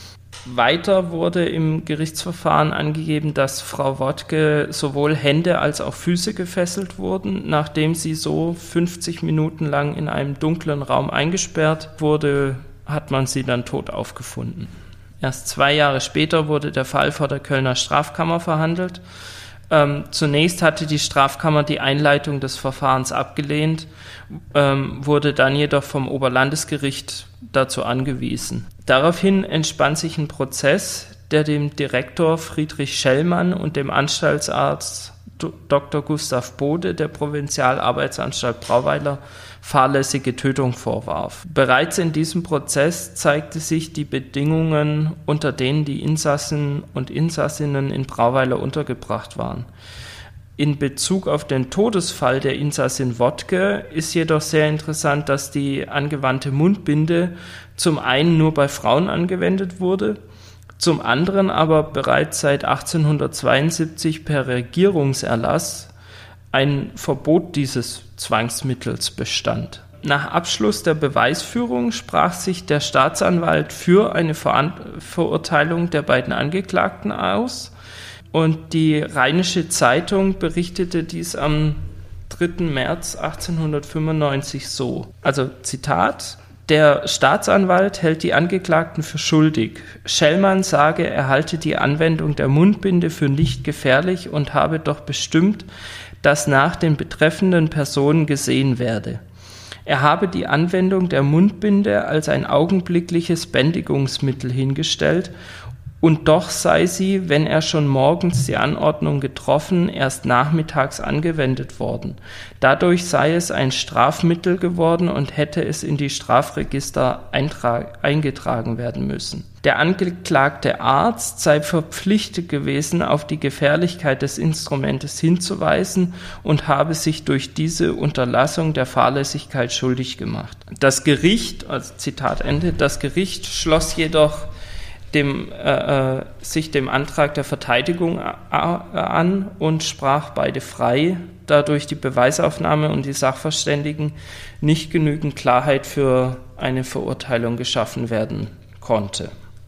Weiter wurde im Gerichtsverfahren angegeben, dass Frau Wodtke sowohl Hände als auch Füße gefesselt wurden. Nachdem sie so fünfzig Minuten lang in einem dunklen Raum eingesperrt wurde, hat man sie dann tot aufgefunden. Erst zwei Jahre später wurde der Fall vor der Kölner Strafkammer verhandelt. Ähm, zunächst hatte die Strafkammer die Einleitung des Verfahrens abgelehnt, ähm, wurde dann jedoch vom Oberlandesgericht dazu angewiesen. Daraufhin entspann sich ein Prozess, der dem Direktor Friedrich Schellmann und dem Anstaltsarzt Doktor Gustav Bode der Provinzialarbeitsanstalt Brauweiler fahrlässige Tötung vorwarf. Bereits in diesem Prozess zeigte sich die Bedingungen, unter denen die Insassen und Insassinnen in Brauweiler untergebracht waren. In Bezug auf den Todesfall der Insassin Wodtke ist jedoch sehr interessant, dass die angewandte Mundbinde zum einen nur bei Frauen angewendet wurde, zum anderen aber bereits seit achtzehnhundertzweiundsiebzig per Regierungserlass ein Verbot dieses Zwangsmittels bestand. Nach Abschluss der Beweisführung sprach sich der Staatsanwalt für eine Ver- Verurteilung der beiden Angeklagten aus und die Rheinische Zeitung berichtete dies am dritten März achtzehnhundertfünfundneunzig so. Also Zitat: Der Staatsanwalt hält die Angeklagten für schuldig. Schellmann sage, er halte die Anwendung der Mundbinde für nicht gefährlich und habe doch bestimmt, dass nach den betreffenden Personen gesehen werde. Er habe die Anwendung der Mundbinde als ein augenblickliches Bändigungsmittel hingestellt und doch sei sie, wenn er schon morgens die Anordnung getroffen, erst nachmittags angewendet worden. Dadurch sei es ein Strafmittel geworden und hätte es in die Strafregister eintra- eingetragen werden müssen. Der angeklagte Arzt sei verpflichtet gewesen, auf die Gefährlichkeit des Instrumentes hinzuweisen und habe sich durch diese Unterlassung der Fahrlässigkeit schuldig gemacht. Das Gericht, also Zitat Ende, das Gericht schloss jedoch dem, äh, sich dem Antrag der Verteidigung an und sprach beide frei, da durch die Beweisaufnahme und die Sachverständigen nicht genügend Klarheit für eine Verurteilung geschaffen werden konnte.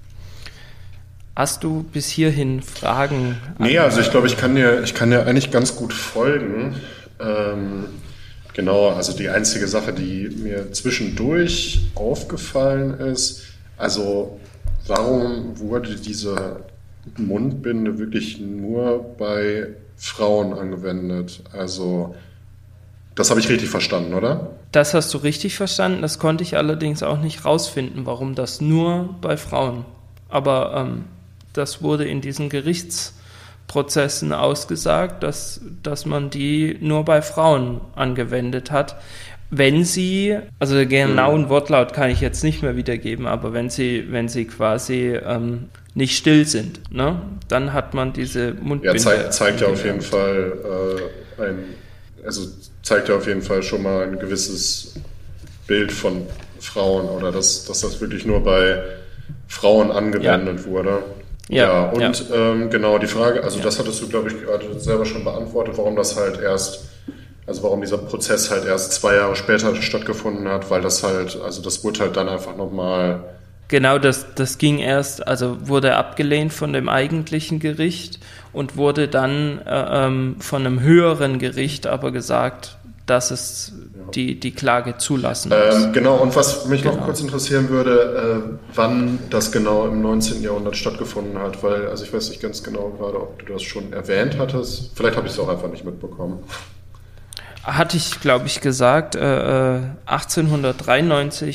Hast du bis hierhin Fragen? Nee, also ich glaube, ich kann dir, ich kann dir eigentlich ganz gut folgen. Ähm, genau, also die einzige Sache, die mir zwischendurch aufgefallen ist, also warum wurde diese Mundbinde wirklich nur bei Frauen angewendet? Also, das habe ich richtig verstanden, oder? Das hast du richtig verstanden. Das konnte ich allerdings auch nicht rausfinden, warum das nur bei Frauen. Aber ähm, das wurde in diesen Gerichtsprozessen ausgesagt, dass, dass man die nur bei Frauen angewendet hat. Wenn sie, also den genauen Wortlaut kann ich jetzt nicht mehr wiedergeben, aber wenn sie, wenn sie quasi ähm, nicht still sind, ne, dann hat man diese Mundbinde. Ja, zeigt, zeigt ja auf jeden Fall äh, ein, also zeigt ja auf jeden Fall schon mal ein gewisses Bild von Frauen oder dass, dass das wirklich nur bei Frauen angewendet ja. wurde. Ja, ja und ja. Ähm, genau die Frage, also ja. das hattest du, glaube ich, gerade selber schon beantwortet, warum das halt erst Also warum dieser Prozess halt erst zwei Jahre später stattgefunden hat, weil das halt, also das wurde halt dann einfach nochmal... Genau, das, das ging erst, also wurde abgelehnt von dem eigentlichen Gericht und wurde dann äh, ähm, von einem höheren Gericht aber gesagt, dass es ja. die, die Klage zulassen muss. Ähm, genau, und was mich genau. noch kurz interessieren würde, äh, wann das genau im neunzehnten. Jahrhundert stattgefunden hat, weil, also ich weiß nicht ganz genau gerade, ob du das schon erwähnt hattest, vielleicht habe ich es auch einfach nicht mitbekommen. Hatte ich, glaube ich, gesagt, äh, achtzehnhundertdreiundneunzig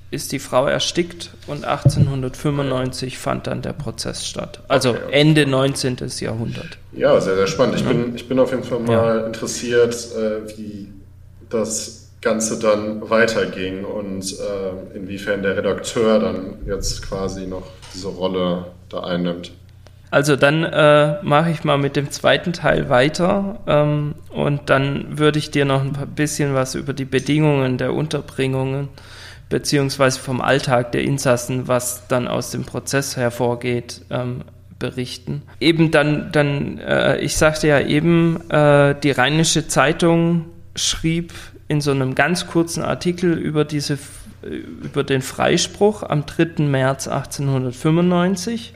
ist die Frau erstickt und achtzehnhundertfünfundneunzig fand dann der Prozess statt. Also okay, okay. Ende neunzehnten. Jahrhundert. Ja, sehr, sehr spannend. Ich, ja. bin, ich bin auf jeden Fall mal ja. interessiert, äh, wie das Ganze dann weiterging und äh, inwiefern der Redakteur dann jetzt quasi noch diese Rolle da einnimmt. Also dann äh, mache ich mal mit dem zweiten Teil weiter ähm, und dann würde ich dir noch ein bisschen was über die Bedingungen der Unterbringungen beziehungsweise vom Alltag der Insassen, was dann aus dem Prozess hervorgeht, ähm, berichten. Eben dann, dann äh, ich sagte ja eben, äh, die Rheinische Zeitung schrieb in so einem ganz kurzen Artikel über diese, über den Freispruch am dritten März achtzehnhundertfünfundneunzig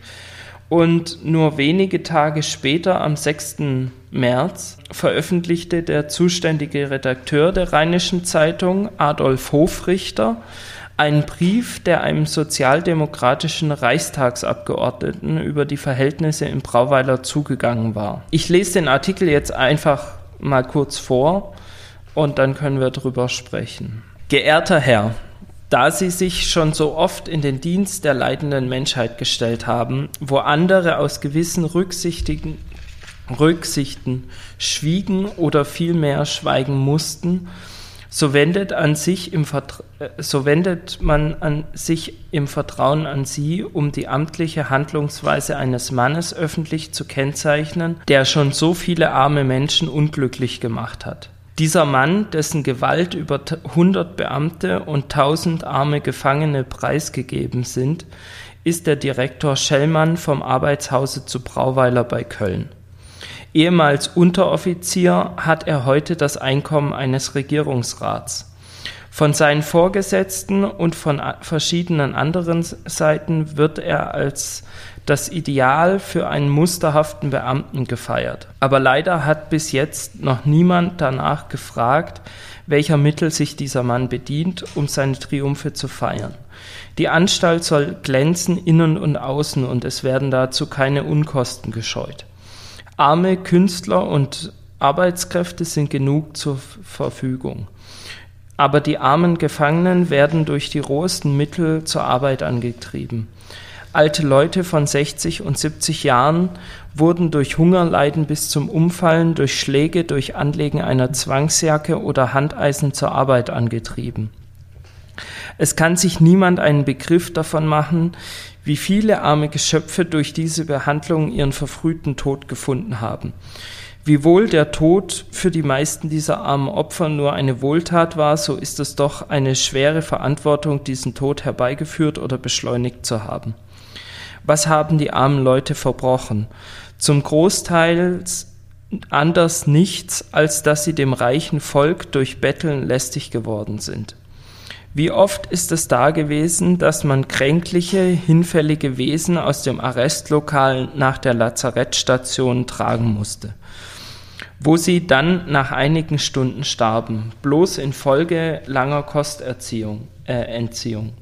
und nur wenige Tage später, am sechsten März, veröffentlichte der zuständige Redakteur der Rheinischen Zeitung, Adolf Hofrichter, einen Brief, der einem sozialdemokratischen Reichstagsabgeordneten über die Verhältnisse im Brauweiler zugegangen war. Ich lese den Artikel jetzt einfach mal kurz vor und dann können wir drüber sprechen. Geehrter Herr, da Sie sich schon so oft in den Dienst der leidenden Menschheit gestellt haben, wo andere aus gewissen Rücksichtigen, Rücksichten schwiegen oder vielmehr schweigen mussten, so wendet, an sich im Vertra- so wendet man an sich im Vertrauen an Sie, um die amtliche Handlungsweise eines Mannes öffentlich zu kennzeichnen, der schon so viele arme Menschen unglücklich gemacht hat. Dieser Mann, dessen Gewalt über hundert Beamte und tausend arme Gefangene preisgegeben sind, ist der Direktor Schellmann vom Arbeitshause zu Brauweiler bei Köln. Ehemals Unteroffizier hat er heute das Einkommen eines Regierungsrats. Von seinen Vorgesetzten und von verschiedenen anderen Seiten wird er als das Ideal für einen musterhaften Beamten gefeiert. Aber leider hat bis jetzt noch niemand danach gefragt, welcher Mittel sich dieser Mann bedient, um seine Triumphe zu feiern. Die Anstalt soll glänzen innen und außen und es werden dazu keine Unkosten gescheut. Arme Künstler und Arbeitskräfte sind genug zur Verfügung. Aber die armen Gefangenen werden durch die rohesten Mittel zur Arbeit angetrieben. Alte Leute von sechzig und siebzig Jahren wurden durch Hungerleiden bis zum Umfallen, durch Schläge, durch Anlegen einer Zwangsjacke oder Handeisen zur Arbeit angetrieben. Es kann sich niemand einen Begriff davon machen, wie viele arme Geschöpfe durch diese Behandlung ihren verfrühten Tod gefunden haben. Wiewohl der Tod für die meisten dieser armen Opfer nur eine Wohltat war, so ist es doch eine schwere Verantwortung, diesen Tod herbeigeführt oder beschleunigt zu haben. Was haben die armen Leute verbrochen? Zum Großteil anders nichts, als dass sie dem reichen Volk durch Betteln lästig geworden sind. Wie oft ist es da gewesen, dass man kränkliche, hinfällige Wesen aus dem Arrestlokal nach der Lazarettstation tragen musste, wo sie dann nach einigen Stunden starben, bloß infolge langer Kosterziehung, äh, Entziehung.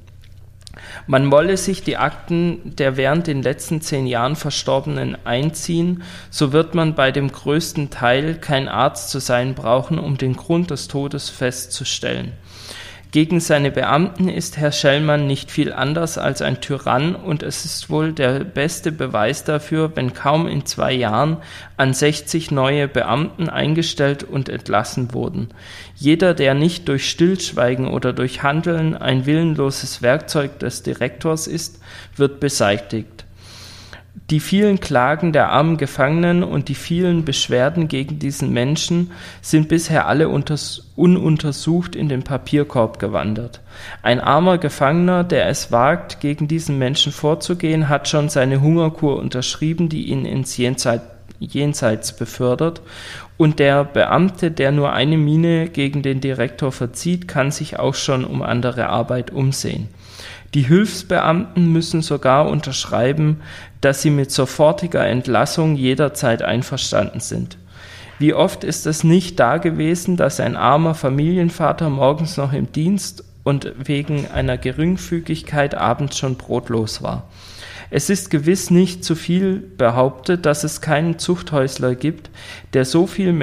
Man wolle sich die Akten der während den letzten zehn Jahren Verstorbenen einziehen, so wird man bei dem größten Teil kein Arzt zu sein brauchen, um den Grund des Todes festzustellen. Gegen seine Beamten ist Herr Schellmann nicht viel anders als ein Tyrann und es ist wohl der beste Beweis dafür, wenn kaum in zwei Jahren an sechzig neue Beamten eingestellt und entlassen wurden. Jeder, der nicht durch Stillschweigen oder durch Handeln ein willenloses Werkzeug des Direktors ist, wird beseitigt. Die vielen Klagen der armen Gefangenen und die vielen Beschwerden gegen diesen Menschen sind bisher alle unters- ununtersucht in den Papierkorb gewandert. Ein armer Gefangener, der es wagt, gegen diesen Menschen vorzugehen, hat schon seine Hungerkur unterschrieben, die ihn ins Jenseits, Jenseits befördert, und der Beamte, der nur eine Miene gegen den Direktor verzieht, kann sich auch schon um andere Arbeit umsehen. Die Hilfsbeamten müssen sogar unterschreiben, dass sie mit sofortiger Entlassung jederzeit einverstanden sind. Wie oft ist es nicht da gewesen, dass ein armer Familienvater morgens noch im Dienst und wegen einer Geringfügigkeit abends schon brotlos war. Es ist gewiss nicht zu viel behauptet, dass es keinen Zuchthäusler gibt, der so viel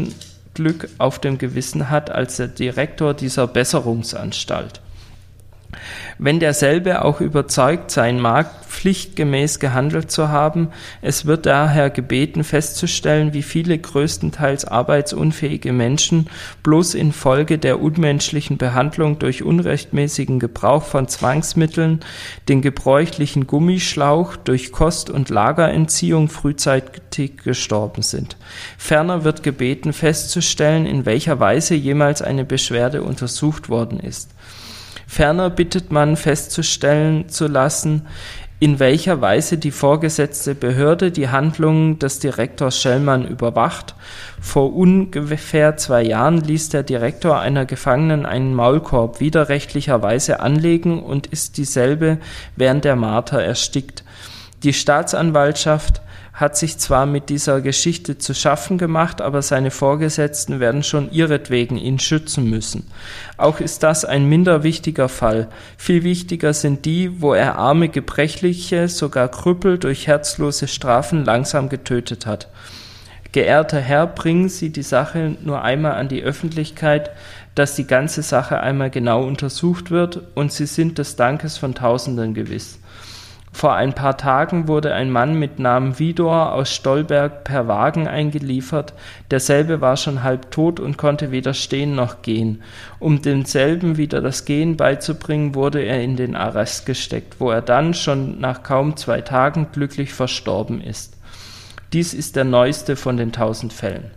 Menschenglück auf dem Gewissen hat als der Direktor dieser Besserungsanstalt. Wenn derselbe auch überzeugt sein mag, pflichtgemäß gehandelt zu haben, es wird daher gebeten festzustellen, wie viele größtenteils arbeitsunfähige Menschen bloß infolge der unmenschlichen Behandlung durch unrechtmäßigen Gebrauch von Zwangsmitteln, den gebräuchlichen Gummischlauch, durch Kost- und Lagerentziehung frühzeitig gestorben sind. Ferner wird gebeten festzustellen, in welcher Weise jemals eine Beschwerde untersucht worden ist. Ferner bittet man festzustellen zu lassen, in welcher Weise die vorgesetzte Behörde die Handlungen des Direktors Schellmann überwacht. Vor ungefähr zwei Jahren ließ der Direktor einer Gefangenen einen Maulkorb widerrechtlicherweise anlegen und ist dieselbe während der Marter erstickt. Die Staatsanwaltschaft hat sich zwar mit dieser Geschichte zu schaffen gemacht, aber seine Vorgesetzten werden schon ihretwegen ihn schützen müssen. Auch ist das ein minder wichtiger Fall. Viel wichtiger sind die, wo er arme Gebrechliche, sogar Krüppel durch herzlose Strafen langsam getötet hat. Geehrter Herr, bringen Sie die Sache nur einmal an die Öffentlichkeit, dass die ganze Sache einmal genau untersucht wird, und Sie sind des Dankes von Tausenden gewiss. Vor ein paar Tagen wurde ein Mann mit Namen Widor aus Stolberg per Wagen eingeliefert. Derselbe war schon halb tot und konnte weder stehen noch gehen. Um demselben wieder das Gehen beizubringen, wurde er in den Arrest gesteckt, wo er dann schon nach kaum zwei Tagen glücklich verstorben ist. Dies ist der neueste von den tausend Fällen.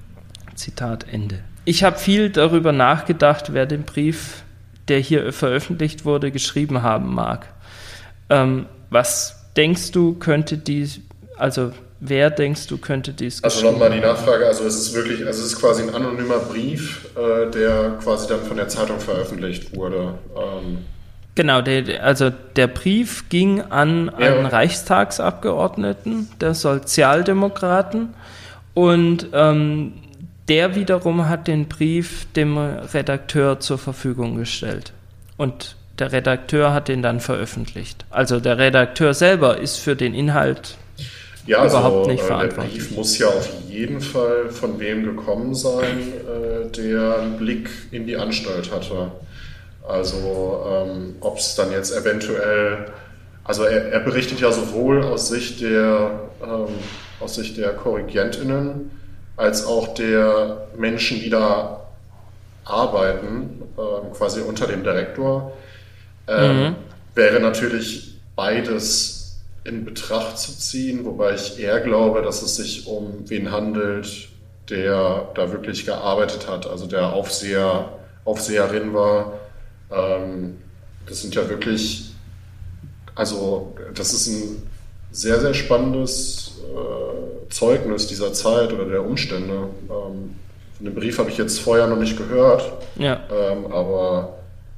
Zitat Ende. Ich habe viel darüber nachgedacht, wer den Brief, der hier veröffentlicht wurde, geschrieben haben mag. Ähm, Was denkst du, könnte dies, also wer denkst du, könnte dies Also nochmal die Nachfrage, also es ist wirklich, also es ist quasi ein anonymer Brief, äh, der quasi dann von der Zeitung veröffentlicht wurde. Ähm. Genau, der, also der Brief ging an Ja. einen Reichstagsabgeordneten der Sozialdemokraten, und ähm, der wiederum hat den Brief dem Redakteur zur Verfügung gestellt. Und der Redakteur hat den dann veröffentlicht. Also der Redakteur selber ist für den Inhalt ja, überhaupt also, nicht äh, verantwortlich. Der Brief muss ja auf jeden Fall von wem gekommen sein, äh, der einen Blick in die Anstalt hatte. Also ähm, ob es dann jetzt eventuell, also er, er berichtet ja sowohl aus Sicht der, ähm, aus Sicht der KorrigentInnen als auch der Menschen, die da arbeiten, äh, quasi unter dem Direktor. Ähm, mhm. Wäre natürlich beides in Betracht zu ziehen, wobei ich eher glaube, dass es sich um wen handelt, der da wirklich gearbeitet hat, also der Aufseher, Aufseherin war. Ähm, das sind ja wirklich, also das ist ein sehr, sehr spannendes äh, Zeugnis dieser Zeit oder der Umstände. Ähm, von dem Brief habe ich jetzt vorher noch nicht gehört, ja. ähm, aber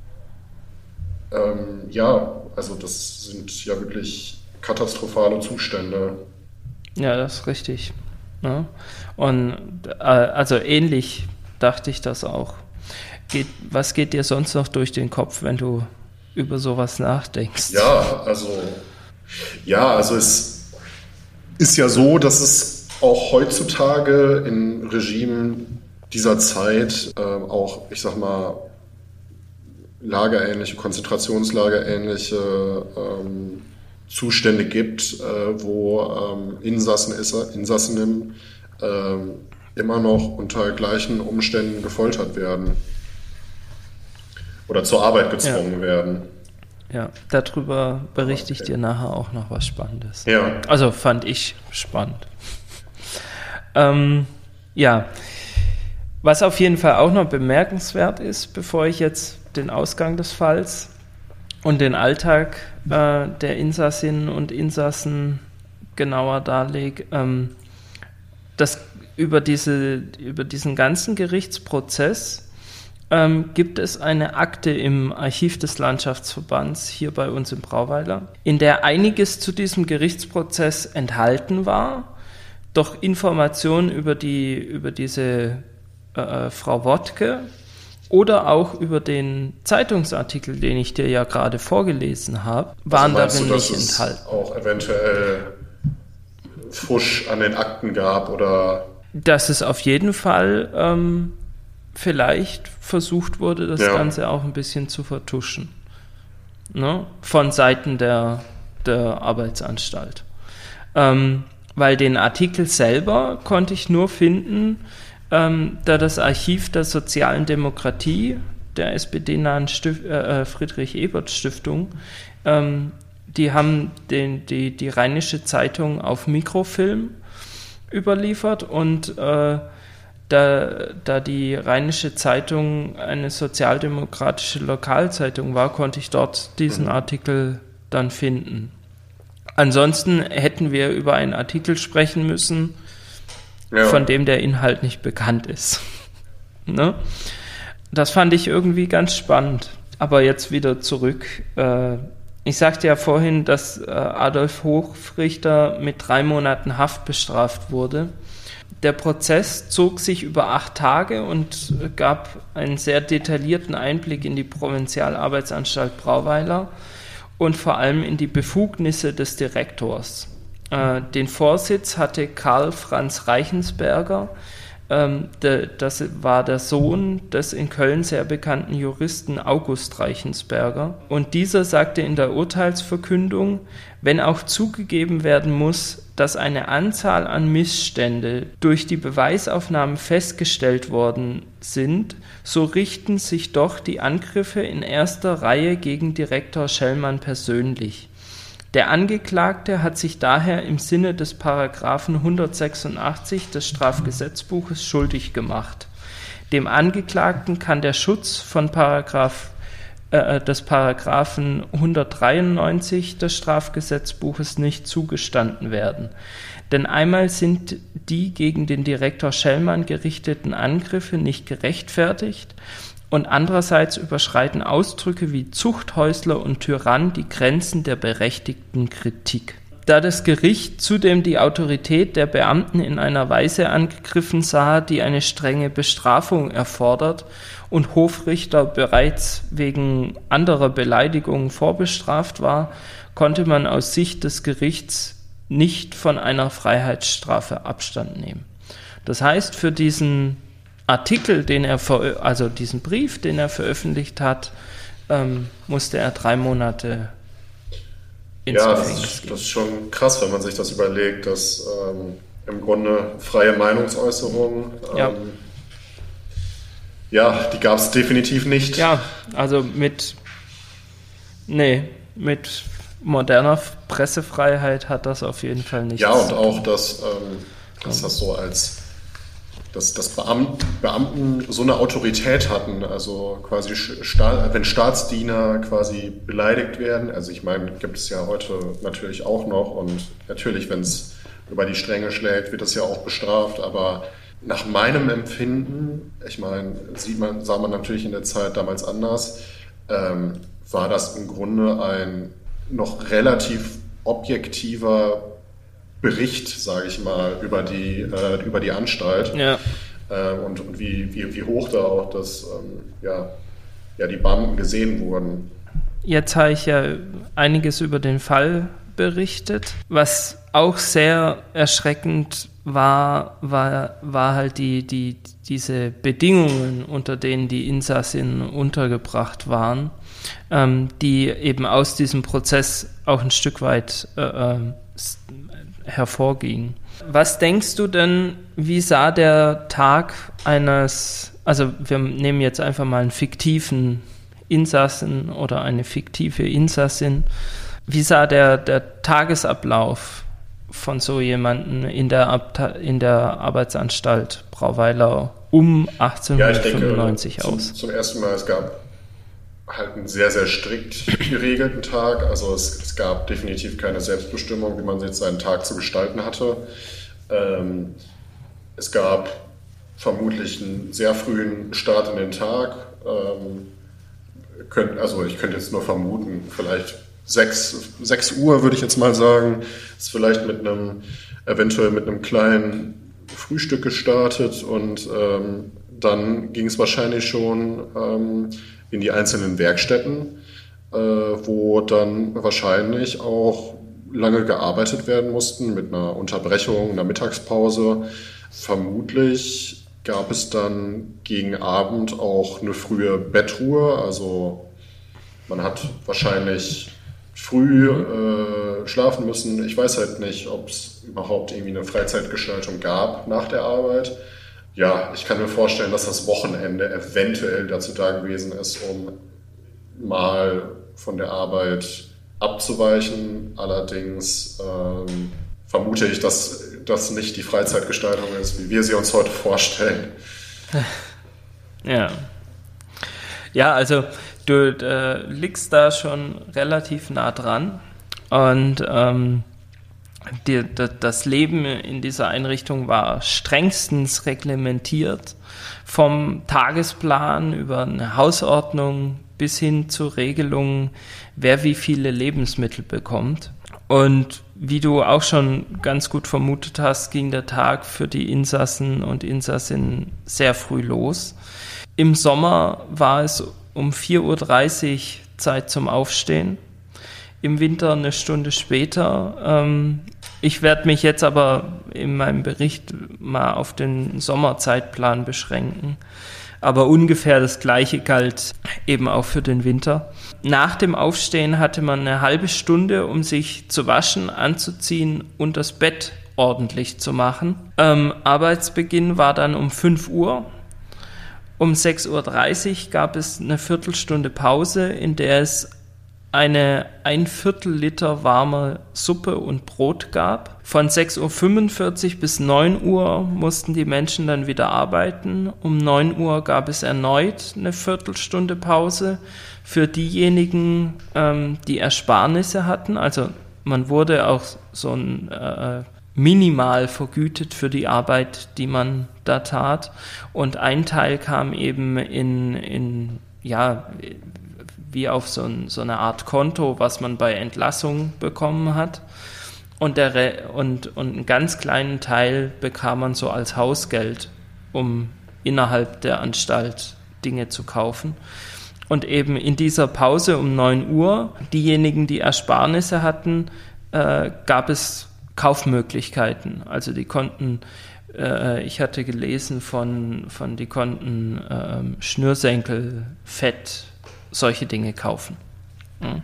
Ähm, ja, also das sind ja wirklich katastrophale Zustände. Ja, das ist richtig. Ja. Und äh, also ähnlich dachte ich das auch. Geht, was geht dir sonst noch durch den Kopf, wenn du über sowas nachdenkst? Ja, also ja, also es ist ja so, dass es auch heutzutage in Regimen dieser Zeit äh, auch, ich sag mal, lagerähnliche, konzentrationslagerähnliche ähm, Zustände gibt, äh, wo ähm, Insassen, Insassinnen ähm, immer noch unter gleichen Umständen gefoltert werden oder zur Arbeit gezwungen ja. werden. Ja, darüber berichte ich dir nachher auch noch was Spannendes. Ja. Also fand ich spannend. ähm, ja, was auf jeden Fall auch noch bemerkenswert ist, bevor ich jetzt den Ausgang des Falls und den Alltag äh, der Insassinnen und Insassen genauer darlege, ähm, dass über, diese, über diesen ganzen Gerichtsprozess ähm, gibt es eine Akte im Archiv des Landschaftsverbands hier bei uns im Brauweiler, in der einiges zu diesem Gerichtsprozess enthalten war, doch Informationen über, die, über diese äh, Frau Wodke oder auch über den Zeitungsartikel, den ich dir ja gerade vorgelesen habe, waren also darin du, nicht dass enthalten. Es auch eventuell Fusch an den Akten gab oder... Dass es auf jeden Fall ähm, vielleicht versucht wurde, das ja. Ganze auch ein bisschen zu vertuschen. ne, von Seiten der, der Arbeitsanstalt. Ähm, weil den Artikel selber konnte ich nur finden, ähm, da das Archiv der sozialen Demokratie, der S P D-nahen Stif- äh, Friedrich-Ebert-Stiftung, ähm, die haben den, die, die Rheinische Zeitung auf Mikrofilm überliefert und äh, da, da die Rheinische Zeitung eine sozialdemokratische Lokalzeitung war, konnte ich dort diesen mhm. Artikel dann finden. Ansonsten hätten wir über einen Artikel sprechen müssen, ja. von dem der Inhalt nicht bekannt ist. Ne? Das fand ich irgendwie ganz spannend. Aber jetzt wieder zurück. Äh, ich sagte ja vorhin, dass äh, Adolf Hochrichter mit drei Monaten Haft bestraft wurde. Der Prozess zog sich über acht Tage und gab einen sehr detaillierten Einblick in die Provinzialarbeitsanstalt Brauweiler und vor allem in die Befugnisse des Direktors. Äh, den Vorsitz hatte Karl Franz Reichensberger. Ähm, de, das war der Sohn des in Köln sehr bekannten Juristen August Reichensberger. Und dieser sagte in der Urteilsverkündung, wenn auch zugegeben werden muss, dass eine Anzahl an Missstände durch die Beweisaufnahmen festgestellt worden sind, so richten sich doch die Angriffe in erster Reihe gegen Direktor Schellmann persönlich. Der Angeklagte hat sich daher im Sinne des Paragraphen hundertsechsundachtzig des Strafgesetzbuches schuldig gemacht. Dem Angeklagten kann der Schutz von Paragraph, äh, des Paragraphen hundertdreiundneunzig des Strafgesetzbuches nicht zugestanden werden. Denn einmal sind die gegen den Direktor Schellmann gerichteten Angriffe nicht gerechtfertigt, und andererseits überschreiten Ausdrücke wie Zuchthäusler und Tyrann die Grenzen der berechtigten Kritik. Da das Gericht zudem die Autorität der Beamten in einer Weise angegriffen sah, die eine strenge Bestrafung erfordert und Hofrichter bereits wegen anderer Beleidigungen vorbestraft war, konnte man aus Sicht des Gerichts nicht von einer Freiheitsstrafe Abstand nehmen. Das heißt, für diesen Artikel, den er, ver- also diesen Brief, den er veröffentlicht hat, ähm, musste er drei Monate ins ja, Gefängnis das, gehen. Das ist schon krass, wenn man sich das überlegt, dass ähm, im Grunde freie Meinungsäußerung, ähm, ja. ja, die gab es definitiv nicht. Ja, also mit, nee, mit moderner Pressefreiheit hat das auf jeden Fall nichts. Ja, und auch, dass, ähm, dass das so als dass, dass Beamten, Beamten so eine Autorität hatten, also quasi Staat, wenn Staatsdiener quasi beleidigt werden, also ich meine, gibt es ja heute natürlich auch noch und natürlich, wenn es über die Stränge schlägt, wird das ja auch bestraft, aber nach meinem Empfinden, ich meine, sieht man, sah man natürlich in der Zeit damals anders, ähm, war das im Grunde ein noch relativ objektiver Bericht, sage ich mal, über die, äh, über die Anstalt ja. äh, und, und wie, wie, wie hoch da auch das, ähm, ja, ja, die Beamten gesehen wurden. Jetzt habe ich ja einiges über den Fall berichtet. Was auch sehr erschreckend war, war, war halt die, die, diese Bedingungen, unter denen die Insassinnen untergebracht waren, ähm, die eben aus diesem Prozess auch ein Stück weit äh, äh, hervorging. Was denkst du denn, wie sah der Tag eines, also wir nehmen jetzt einfach mal einen fiktiven Insassen oder eine fiktive Insassin, wie sah der, der Tagesablauf von so jemandem in der, Abte- in der Arbeitsanstalt Brauweiler um achtzehnhundertfünfundneunzig ja, ich denke, aus? Zum, zum ersten Mal, es gab halt einen sehr, sehr strikt geregelten Tag. Also es, es gab definitiv keine Selbstbestimmung, wie man jetzt seinen Tag zu gestalten hatte. Ähm, es gab vermutlich einen sehr frühen Start in den Tag. Ähm, könnt, also ich könnte jetzt nur vermuten, vielleicht sechs Uhr würde ich jetzt mal sagen. Ist vielleicht mit einem, eventuell mit einem kleinen Frühstück gestartet und ähm, dann ging es wahrscheinlich schon ähm, in die einzelnen Werkstätten, äh, wo dann wahrscheinlich auch lange gearbeitet werden mussten mit einer Unterbrechung, einer Mittagspause. Vermutlich gab es dann gegen Abend auch eine frühe Bettruhe, also Man hat wahrscheinlich früh äh, schlafen müssen. Ich weiß halt nicht, ob es überhaupt irgendwie eine Freizeitgestaltung gab nach der Arbeit. Ja, ich kann mir vorstellen, dass das Wochenende eventuell dazu da gewesen ist, um mal von der Arbeit abzuweichen. Allerdings ähm, vermute ich, dass das nicht die Freizeitgestaltung ist, wie wir sie uns heute vorstellen. Ja. Ja, also du äh, liegst da schon relativ nah dran und ähm, die, d- das Leben in dieser Einrichtung war strengstens reglementiert, vom Tagesplan über eine Hausordnung bis hin zu Regelungen, wer wie viele Lebensmittel bekommt. Und wie du auch schon ganz gut vermutet hast, ging der Tag für die Insassen und Insassinnen sehr früh los. Im Sommer war es um vier Uhr dreißig Zeit zum Aufstehen, im Winter eine Stunde später. Ähm, ich werde mich jetzt aber in meinem Bericht mal auf den Sommerzeitplan beschränken. Aber ungefähr das Gleiche galt eben auch für den Winter. Nach dem Aufstehen hatte man eine halbe Stunde, um sich zu waschen, anzuziehen und das Bett ordentlich zu machen. Ähm, Arbeitsbeginn war dann um fünf Uhr. Um sechs Uhr dreißig gab es eine Viertelstunde Pause, in der es eine ein Viertel Liter warme Suppe und Brot gab. Von sechs Uhr fünfundvierzig bis neun Uhr mussten die Menschen dann wieder arbeiten. Um neun Uhr gab es erneut eine Viertelstunde Pause für diejenigen, ähm, die Ersparnisse hatten. Also man wurde auch so ein äh, minimal vergütet für die Arbeit, die man da tat. Und ein Teil kam eben in, in ja, wie auf so, ein, so eine Art Konto, was man bei Entlassung bekommen hat. Und, der Re- und, und einen ganz kleinen Teil bekam man so als Hausgeld, um innerhalb der Anstalt Dinge zu kaufen. Und eben in dieser Pause um neun Uhr, diejenigen, die Ersparnisse hatten, äh, gab es Kaufmöglichkeiten. Also die konnten, äh, ich hatte gelesen von, von die konnten äh, Schnürsenkel, Fett, solche Dinge kaufen. Ja.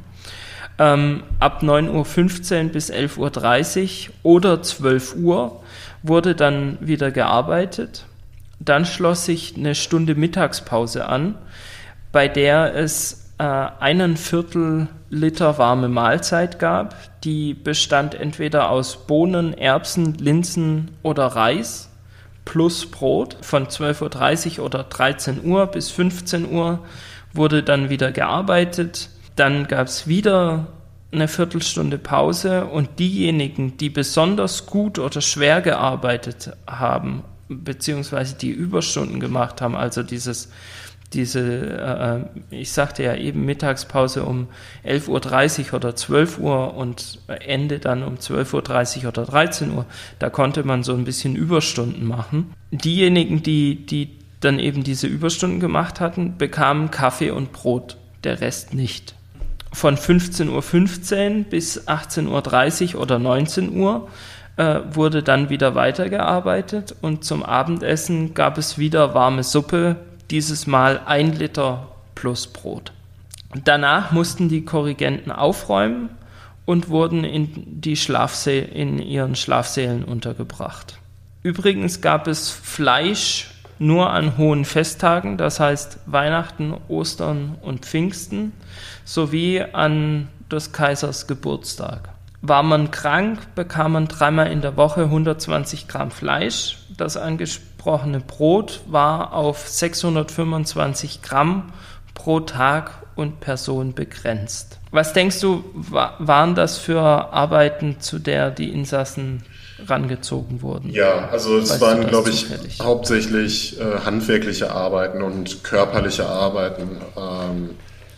Ähm, ab neun Uhr fünfzehn bis elf Uhr dreißig oder zwölf Uhr wurde dann wieder gearbeitet. Dann schloss sich eine Stunde Mittagspause an, bei der es äh, einen Viertel Liter warme Mahlzeit gab. Die bestand entweder aus Bohnen, Erbsen, Linsen oder Reis plus Brot. Von zwölf Uhr dreißig oder dreizehn Uhr bis fünfzehn Uhr wurde dann wieder gearbeitet. Dann gab es wieder eine Viertelstunde Pause und diejenigen, die besonders gut oder schwer gearbeitet haben, beziehungsweise die Überstunden gemacht haben, also dieses, diese, äh, ich sagte ja eben Mittagspause um elf Uhr dreißig oder zwölf Uhr und Ende dann um zwölf Uhr dreißig oder dreizehn Uhr, da konnte man so ein bisschen Überstunden machen. Diejenigen, die, die dann eben diese Überstunden gemacht hatten, bekamen Kaffee und Brot, der Rest nicht. Von fünfzehn Uhr fünfzehn bis achtzehn Uhr dreißig oder neunzehn Uhr äh, wurde dann wieder weitergearbeitet und zum Abendessen gab es wieder warme Suppe, dieses Mal ein Liter plus Brot. Danach mussten die Korrigenten aufräumen und wurden in, die Schlafsä- in ihren Schlafsälen untergebracht. Übrigens gab es Fleisch nur an hohen Festtagen, das heißt Weihnachten, Ostern und Pfingsten, sowie an des Kaisers Geburtstag. War man krank, bekam man dreimal in der Woche hundertzwanzig Gramm Fleisch. Das angesprochene Brot war auf sechshundertfünfundzwanzig Gramm pro Tag und Person begrenzt. Was denkst du, waren das für Arbeiten, zu der die Insassen rangezogen wurden? Ja, also es weißt waren, glaube ich, hauptsächlich äh, handwerkliche Arbeiten und körperliche Arbeiten. Ähm,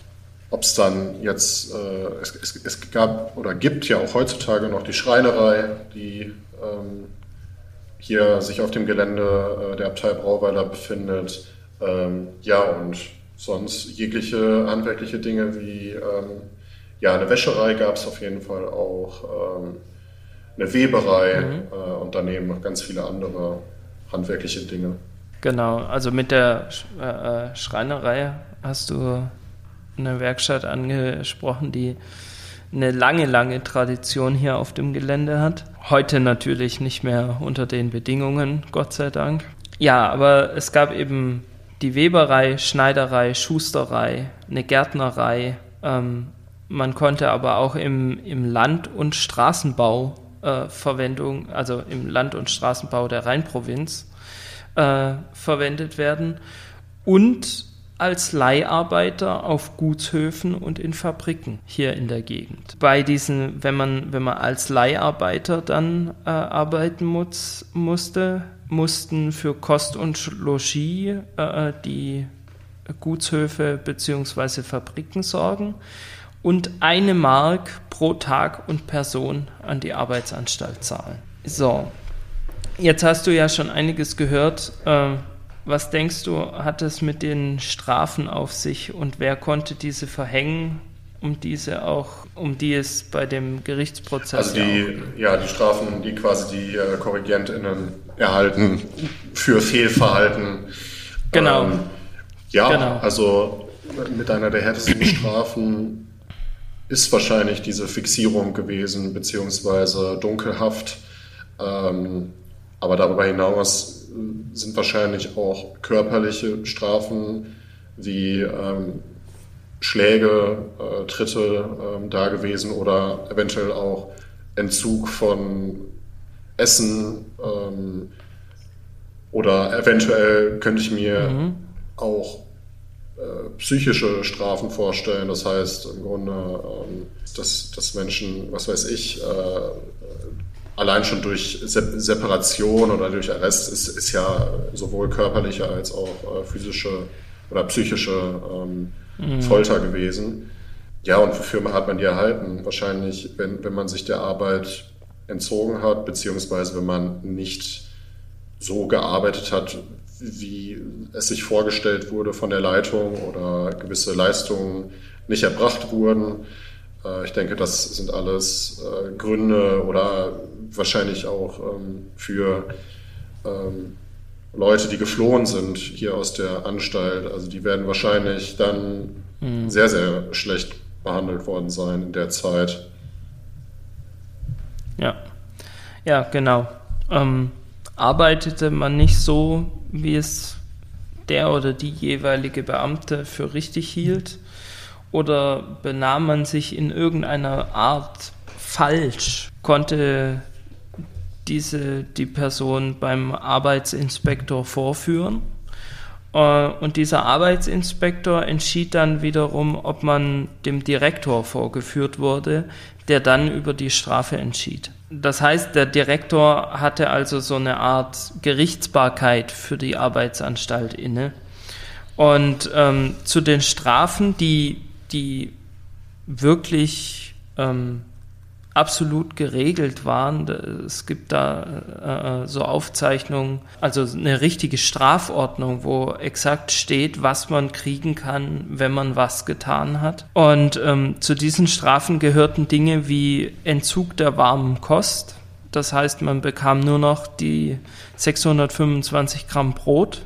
Ob es dann jetzt, äh, es, es, es gab oder gibt ja auch heutzutage noch die Schreinerei, die ähm, hier sich auf dem Gelände äh, der Abtei Brauweiler befindet. Ähm, ja, und sonst jegliche handwerkliche Dinge wie, ähm, ja, eine Wäscherei gab es auf jeden Fall auch, ähm, eine Weberei mhm. äh, und daneben noch ganz viele andere handwerkliche Dinge. Genau, also mit der äh, Schreinerei hast du eine Werkstatt angesprochen, die eine lange, lange Tradition hier auf dem Gelände hat. Heute natürlich nicht mehr unter den Bedingungen, Gott sei Dank. Ja, aber es gab eben die Weberei, Schneiderei, Schusterei, eine Gärtnerei. Ähm, man konnte aber auch im, im Land- und Straßenbau äh, Verwendung, also im Land- und Straßenbau der Rheinprovinz äh, verwendet werden und als Leiharbeiter auf Gutshöfen und in Fabriken hier in der Gegend. Bei diesen, wenn man, wenn man als Leiharbeiter dann äh, arbeiten muss, musste, mussten für Kost und Logis äh, die Gutshöfe bzw. Fabriken sorgen und eine Mark pro Tag und Person an die Arbeitsanstalt zahlen. So, jetzt hast du ja schon einiges gehört. Äh, Was denkst du, hat es mit den Strafen auf sich und wer konnte diese verhängen, um diese auch, um die es bei dem Gerichtsprozess Also die, ja, die Strafen, die quasi die äh, KorrigentInnen erhalten für Fehlverhalten. Genau. Ähm, ja, genau. Also mit einer der härtesten Strafen ist wahrscheinlich diese Fixierung gewesen, beziehungsweise Dunkelhaft. Ähm, aber darüber hinaus sind wahrscheinlich auch körperliche Strafen wie ähm, Schläge, äh, Tritte ähm, da gewesen oder eventuell auch Entzug von Essen ähm, oder eventuell könnte ich mir mhm. auch äh, psychische Strafen vorstellen. Das heißt im Grunde, ähm, dass, dass Menschen, was weiß ich, äh, allein schon durch Se- Separation oder durch Arrest ist, ist ja sowohl körperliche als auch äh, physische oder psychische ähm, mhm. Folter gewesen. Ja, und wofür hat man die erhalten? Wahrscheinlich, wenn, wenn man sich der Arbeit entzogen hat, beziehungsweise wenn man nicht so gearbeitet hat, wie es sich vorgestellt wurde von der Leitung oder gewisse Leistungen nicht erbracht wurden. Äh, ich denke, das sind alles äh, Gründe oder wahrscheinlich auch ähm, für ähm, Leute, die geflohen sind hier aus der Anstalt. Also die werden wahrscheinlich dann mhm. sehr, sehr schlecht behandelt worden sein in der Zeit. Ja, ja, genau. Ähm, arbeitete man nicht so, wie es der oder die jeweilige Beamte für richtig hielt? Oder benahm man sich in irgendeiner Art falsch? Konnte diese die Person beim Arbeitsinspektor vorführen? Und dieser Arbeitsinspektor entschied dann wiederum, ob man dem Direktor vorgeführt wurde, der dann über die Strafe entschied. Das heißt, der Direktor hatte also so eine Art Gerichtsbarkeit für die Arbeitsanstalt inne. Und ähm, zu den Strafen, die, die wirklich ähm, absolut geregelt waren, es gibt da äh, so Aufzeichnungen, also eine richtige Strafordnung, wo exakt steht, was man kriegen kann, wenn man was getan hat. Und ähm, zu diesen Strafen gehörten Dinge wie Entzug der warmen Kost. Das heißt, man bekam nur noch die sechshundertfünfundzwanzig Gramm Brot,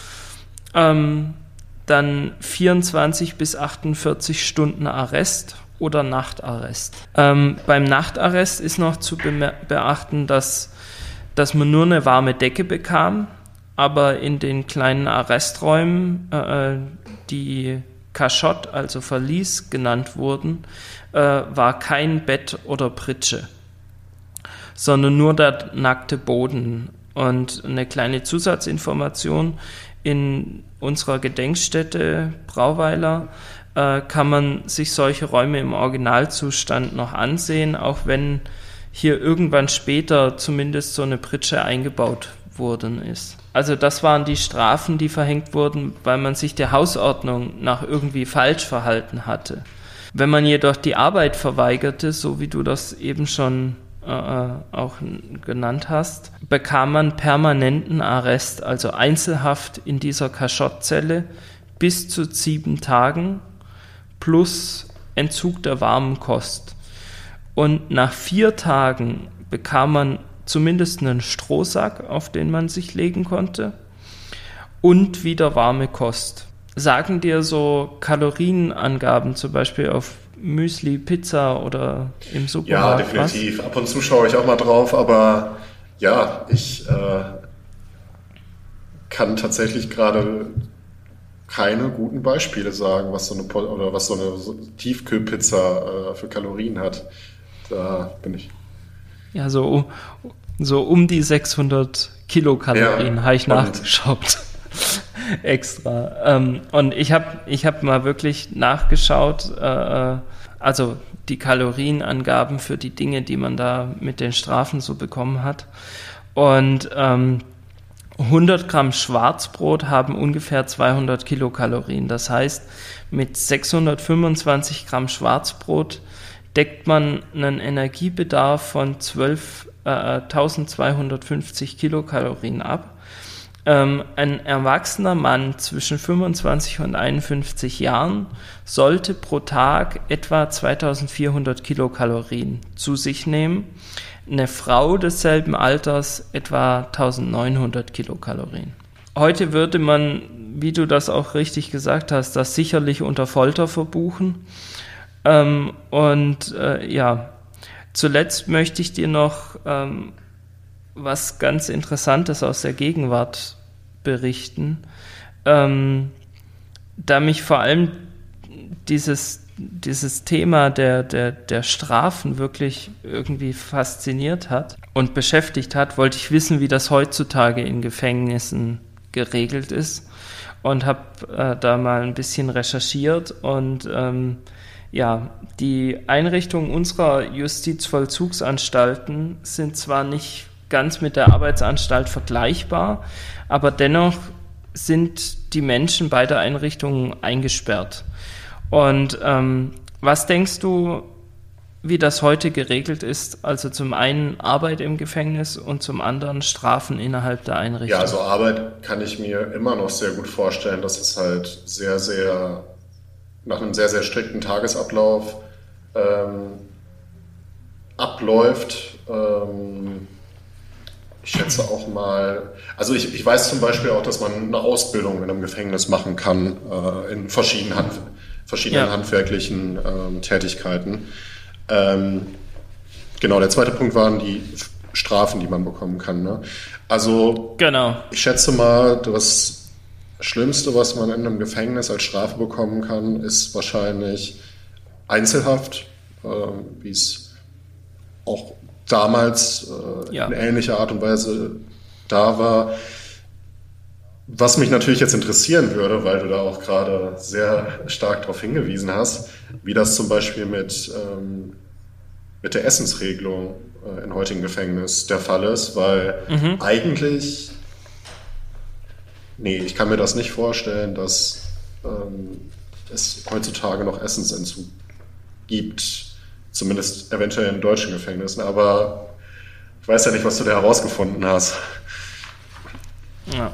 ähm, dann vierundzwanzig bis achtundvierzig Stunden Arrest oder Nachtarrest. Ähm, beim Nachtarrest ist noch zu be- beachten, dass, dass man nur eine warme Decke bekam, aber in den kleinen Arresträumen, äh, die Cachot, also Verlies genannt wurden, äh, war kein Bett oder Pritsche, sondern nur der nackte Boden. Und eine kleine Zusatzinformation: in unserer Gedenkstätte Brauweiler äh, kann man sich solche Räume im Originalzustand noch ansehen, auch wenn hier irgendwann später zumindest so eine Pritsche eingebaut worden ist. Also das waren die Strafen, die verhängt wurden, weil man sich der Hausordnung nach irgendwie falsch verhalten hatte. Wenn man jedoch die Arbeit verweigerte, so wie du das eben schon äh, auch genannt hast, bekam man permanenten Arrest, also Einzelhaft in dieser Cachot-Zelle bis zu sieben Tagen plus Entzug der warmen Kost. Und nach vier Tagen bekam man zumindest einen Strohsack, auf den man sich legen konnte, und wieder warme Kost. Sagen dir so Kalorienangaben zum Beispiel auf Müsli, Pizza oder im Supermarkt? Ja, definitiv. Was? Ab und zu schaue ich auch mal drauf, aber ja, ich äh, kann tatsächlich gerade keine guten Beispiele sagen, was so eine oder was so eine so Tiefkühlpizza äh, für Kalorien hat. Da bin ich. Ja, so, so um die sechshundert Kilokalorien ja, habe ich nachgeschaut. Extra. Ähm, und ich habe ich hab mal wirklich nachgeschaut, äh, also die Kalorienangaben für die Dinge, die man da mit den Strafen so bekommen hat. Und ähm, hundert Gramm Schwarzbrot haben ungefähr zweihundert Kilokalorien. Das heißt, mit sechshundertfünfundzwanzig Gramm Schwarzbrot deckt man einen Energiebedarf von zwölftausendzweihundertfünfzig Kilokalorien ab. Ähm, ein erwachsener Mann zwischen fünfundzwanzig und einundfünfzig Jahren sollte pro Tag etwa zweitausendvierhundert Kilokalorien zu sich nehmen. Eine Frau desselben Alters etwa eintausendneunhundert Kilokalorien. Heute würde man, wie du das auch richtig gesagt hast, das sicherlich unter Folter verbuchen. Ähm, und äh, ja, zuletzt möchte ich dir noch ähm, was ganz Interessantes aus der Gegenwart berichten, ähm, da mich vor allem dieses, dieses Thema der, der, der Strafen wirklich irgendwie fasziniert hat und beschäftigt hat, wollte ich wissen, wie das heutzutage in Gefängnissen geregelt ist und habe äh, da mal ein bisschen recherchiert und ähm, ja, die Einrichtungen unserer Justizvollzugsanstalten sind zwar nicht ganz mit der Arbeitsanstalt vergleichbar, aber dennoch sind die Menschen beider Einrichtungen eingesperrt. Und ähm, was denkst du, wie das heute geregelt ist? Also zum einen Arbeit im Gefängnis und zum anderen Strafen innerhalb der Einrichtung. Ja, also Arbeit kann ich mir immer noch sehr gut vorstellen, dass es halt sehr, sehr nach einem sehr, sehr strikten Tagesablauf ähm, abläuft. Ähm, ich schätze auch mal, also ich, ich weiß zum Beispiel auch, dass man eine Ausbildung in einem Gefängnis machen kann, äh, in verschiedenen, Hand, verschiedenen ja. handwerklichen ähm, Tätigkeiten. Ähm, genau, der zweite Punkt waren die Strafen, die man bekommen kann. Ne? Also genau. Ich schätze mal, das Schlimmste, was man in einem Gefängnis als Strafe bekommen kann, ist wahrscheinlich Einzelhaft, äh, wie es auch damals äh, ja. in ähnlicher Art und Weise da war. Was mich natürlich jetzt interessieren würde, weil du da auch gerade sehr stark darauf hingewiesen hast, wie das zum Beispiel mit, ähm, mit der Essensregelung äh, in heutigen Gefängnis der Fall ist, weil mhm. eigentlich, nee, ich kann mir das nicht vorstellen, dass ähm, es heutzutage noch Essensentzug gibt, zumindest eventuell in deutschen Gefängnissen, aber ich weiß ja nicht, was du da herausgefunden hast. Ja.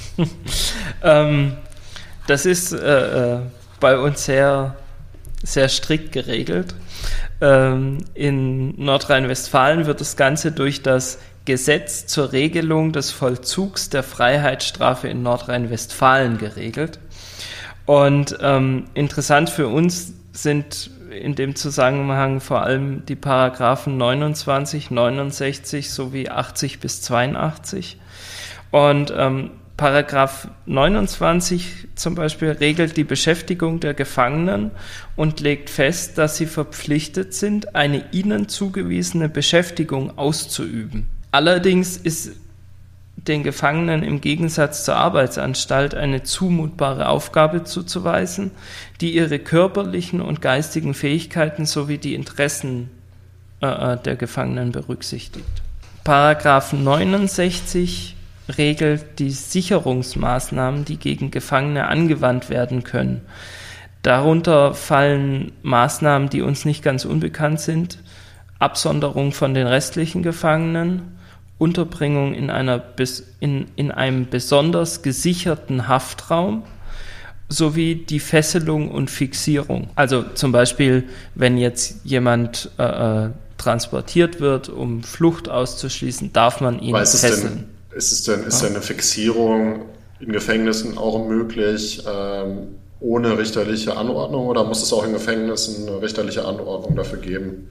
ähm, das ist äh, äh, bei uns sehr, sehr strikt geregelt. Ähm, in Nordrhein-Westfalen wird das Ganze durch das Gesetz zur Regelung des Vollzugs der Freiheitsstrafe in Nordrhein-Westfalen geregelt. Und ähm, interessant für uns sind in dem Zusammenhang vor allem die Paragraphen neunundzwanzig, neunundsechzig sowie achtzig bis zweiundachtzig. Und ähm, Paragraph neunundzwanzig zum Beispiel regelt die Beschäftigung der Gefangenen und legt fest, dass sie verpflichtet sind, eine ihnen zugewiesene Beschäftigung auszuüben. Allerdings ist den Gefangenen im Gegensatz zur Arbeitsanstalt eine zumutbare Aufgabe zuzuweisen, die ihre körperlichen und geistigen Fähigkeiten sowie die Interessen äh, der Gefangenen berücksichtigt. Paragraph neunundsechzig regelt die Sicherungsmaßnahmen, die gegen Gefangene angewandt werden können. Darunter fallen Maßnahmen, die uns nicht ganz unbekannt sind: Absonderung von den restlichen Gefangenen, Unterbringung in, einer, in, in einem besonders gesicherten Haftraum sowie die Fesselung und Fixierung. Also zum Beispiel, wenn jetzt jemand äh, transportiert wird, um Flucht auszuschließen, darf man ihn Weiß fesseln. Denn, ist es denn, ist ja. denn eine Fixierung in Gefängnissen auch möglich, ähm, ohne richterliche Anordnung, oder muss es auch in Gefängnissen eine richterliche Anordnung dafür geben?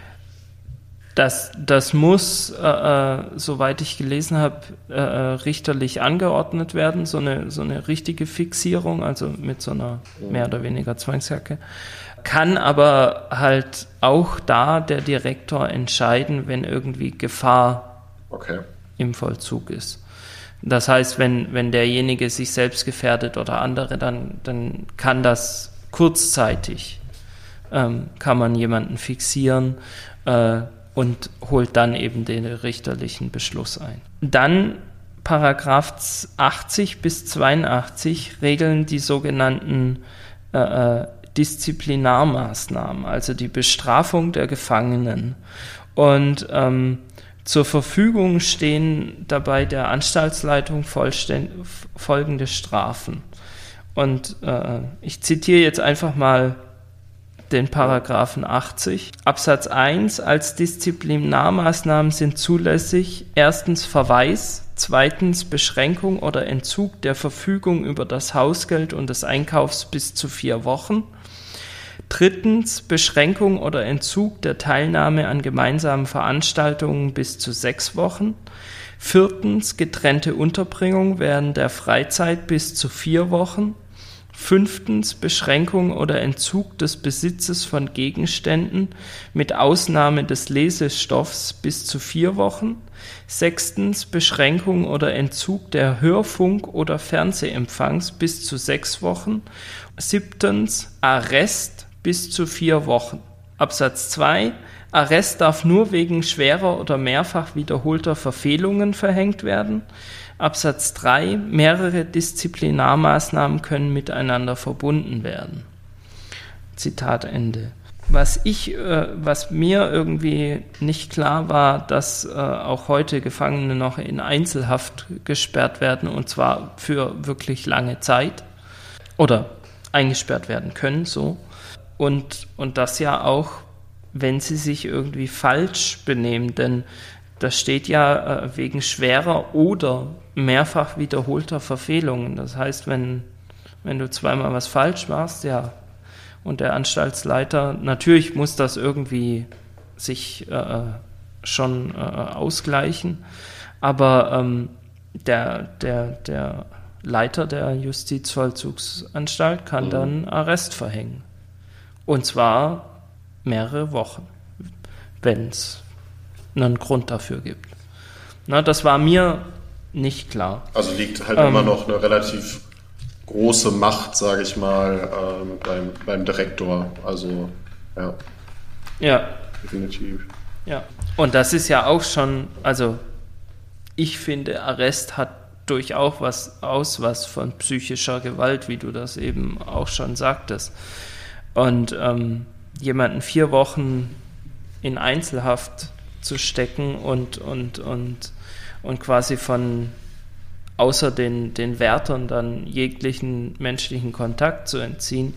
Das, das muss, äh, äh, soweit ich gelesen habe, äh, richterlich angeordnet werden, so eine, so eine richtige Fixierung, also mit so einer mehr oder weniger Zwangsjacke. Kann aber halt auch da der Direktor entscheiden, wenn irgendwie Gefahr okay. im Vollzug ist. Das heißt, wenn, wenn derjenige sich selbst gefährdet oder andere, dann, dann kann das kurzzeitig, ähm, kann man jemanden fixieren, äh, und holt dann eben den richterlichen Beschluss ein. Dann Paragraph achtzig bis zweiundachtzig regeln die sogenannten äh, Disziplinarmaßnahmen, also die Bestrafung der Gefangenen. Und ähm, zur Verfügung stehen dabei der Anstaltsleitung folgende Strafen. Und äh, ich zitiere jetzt einfach mal den Paragraphen achtzig. Absatz eins: Als Disziplinarmaßnahmen sind zulässig erstens Verweis, zweitens Beschränkung oder Entzug der Verfügung über das Hausgeld und des Einkaufs bis zu vier Wochen, drittens Beschränkung oder Entzug der Teilnahme an gemeinsamen Veranstaltungen bis zu sechs Wochen, viertens getrennte Unterbringung während der Freizeit bis zu vier Wochen, fünftens Beschränkung oder Entzug des Besitzes von Gegenständen mit Ausnahme des Lesestoffs bis zu vier Wochen, sechstens Beschränkung oder Entzug der Hörfunk- oder Fernsehempfangs bis zu sechs Wochen, siebtens Arrest bis zu vier Wochen. Absatz zwei: Arrest darf nur wegen schwerer oder mehrfach wiederholter Verfehlungen verhängt werden. Absatz drei: Mehrere Disziplinarmaßnahmen können miteinander verbunden werden. Zitat Ende. Was ich, äh, was mir irgendwie nicht klar war, dass äh, auch heute Gefangene noch in Einzelhaft gesperrt werden, und zwar für wirklich lange Zeit oder eingesperrt werden können, so. Und, und das ja auch, wenn sie sich irgendwie falsch benehmen, denn das steht ja äh, wegen schwerer oder mehrfach wiederholter Verfehlungen. Das heißt, wenn, wenn du zweimal was falsch machst, ja, und der Anstaltsleiter, natürlich muss das irgendwie sich äh, schon äh, ausgleichen, aber ähm, der, der, der Leiter der Justizvollzugsanstalt kann mhm. dann Arrest verhängen. Und zwar mehrere Wochen, wenn es einen Grund dafür gibt. Na, das war mir nicht klar. Also liegt halt ähm, immer noch eine relativ große Macht, sage ich mal, ähm, beim, beim Direktor. Also, ja. Ja. Definitiv. Ja. Und das ist ja auch schon, also ich finde, Arrest hat durchaus was aus, was von psychischer Gewalt, wie du das eben auch schon sagtest. Und ähm, jemanden vier Wochen in Einzelhaft zu stecken und, und, und, und quasi von außer den, den Wärtern dann jeglichen menschlichen Kontakt zu entziehen.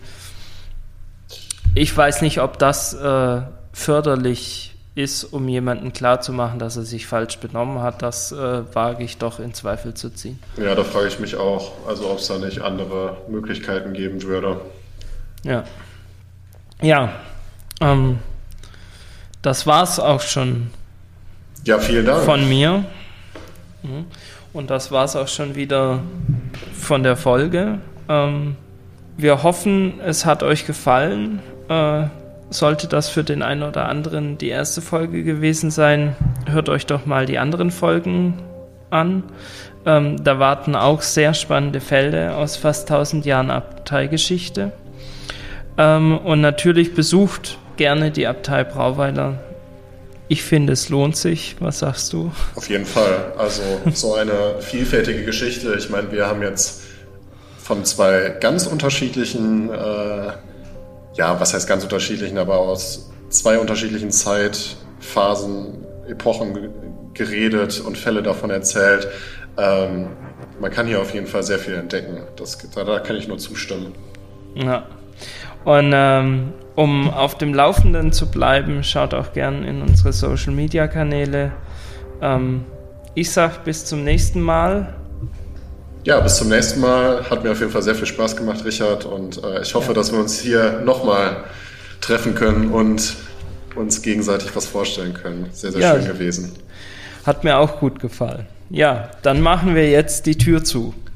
Ich weiß nicht, ob das äh, förderlich ist, um jemandem klarzumachen, dass er sich falsch benommen hat. Das äh, wage ich doch in Zweifel zu ziehen. Ja, da frage ich mich auch, also ob es da nicht andere Möglichkeiten geben würde. Ja. Ja, ähm, das war's auch schon. Ja, vielen Dank. Von mir. Und das war's auch schon wieder von der Folge. Ähm, wir hoffen, es hat euch gefallen. Äh, sollte das für den einen oder anderen die erste Folge gewesen sein, hört euch doch mal die anderen Folgen an. Ähm, da warten auch sehr spannende Fälle aus fast tausend Jahren Abteigeschichte. Ähm, und natürlich besucht gerne die Abtei Brauweiler. Ich finde, es lohnt sich. Was sagst du? Auf jeden Fall. Also so eine vielfältige Geschichte. Ich meine, wir haben jetzt von zwei ganz unterschiedlichen, äh, ja, was heißt ganz unterschiedlichen, aber aus zwei unterschiedlichen Zeitphasen, Epochen g- geredet und Fälle davon erzählt. Ähm, man kann hier auf jeden Fall sehr viel entdecken. Das, da, da kann ich nur zustimmen. Ja. Und ähm, um auf dem Laufenden zu bleiben, schaut auch gern in unsere Social-Media-Kanäle. Ähm, ich sag bis zum nächsten Mal. ja, bis zum nächsten Mal. Hat mir auf jeden Fall sehr viel Spaß gemacht, Richard. Und äh, ich hoffe, ja. dass wir uns hier nochmal treffen können und uns gegenseitig was vorstellen können. Sehr, sehr ja, schön gewesen. Hat mir auch gut gefallen. Ja, dann machen wir jetzt die Tür zu.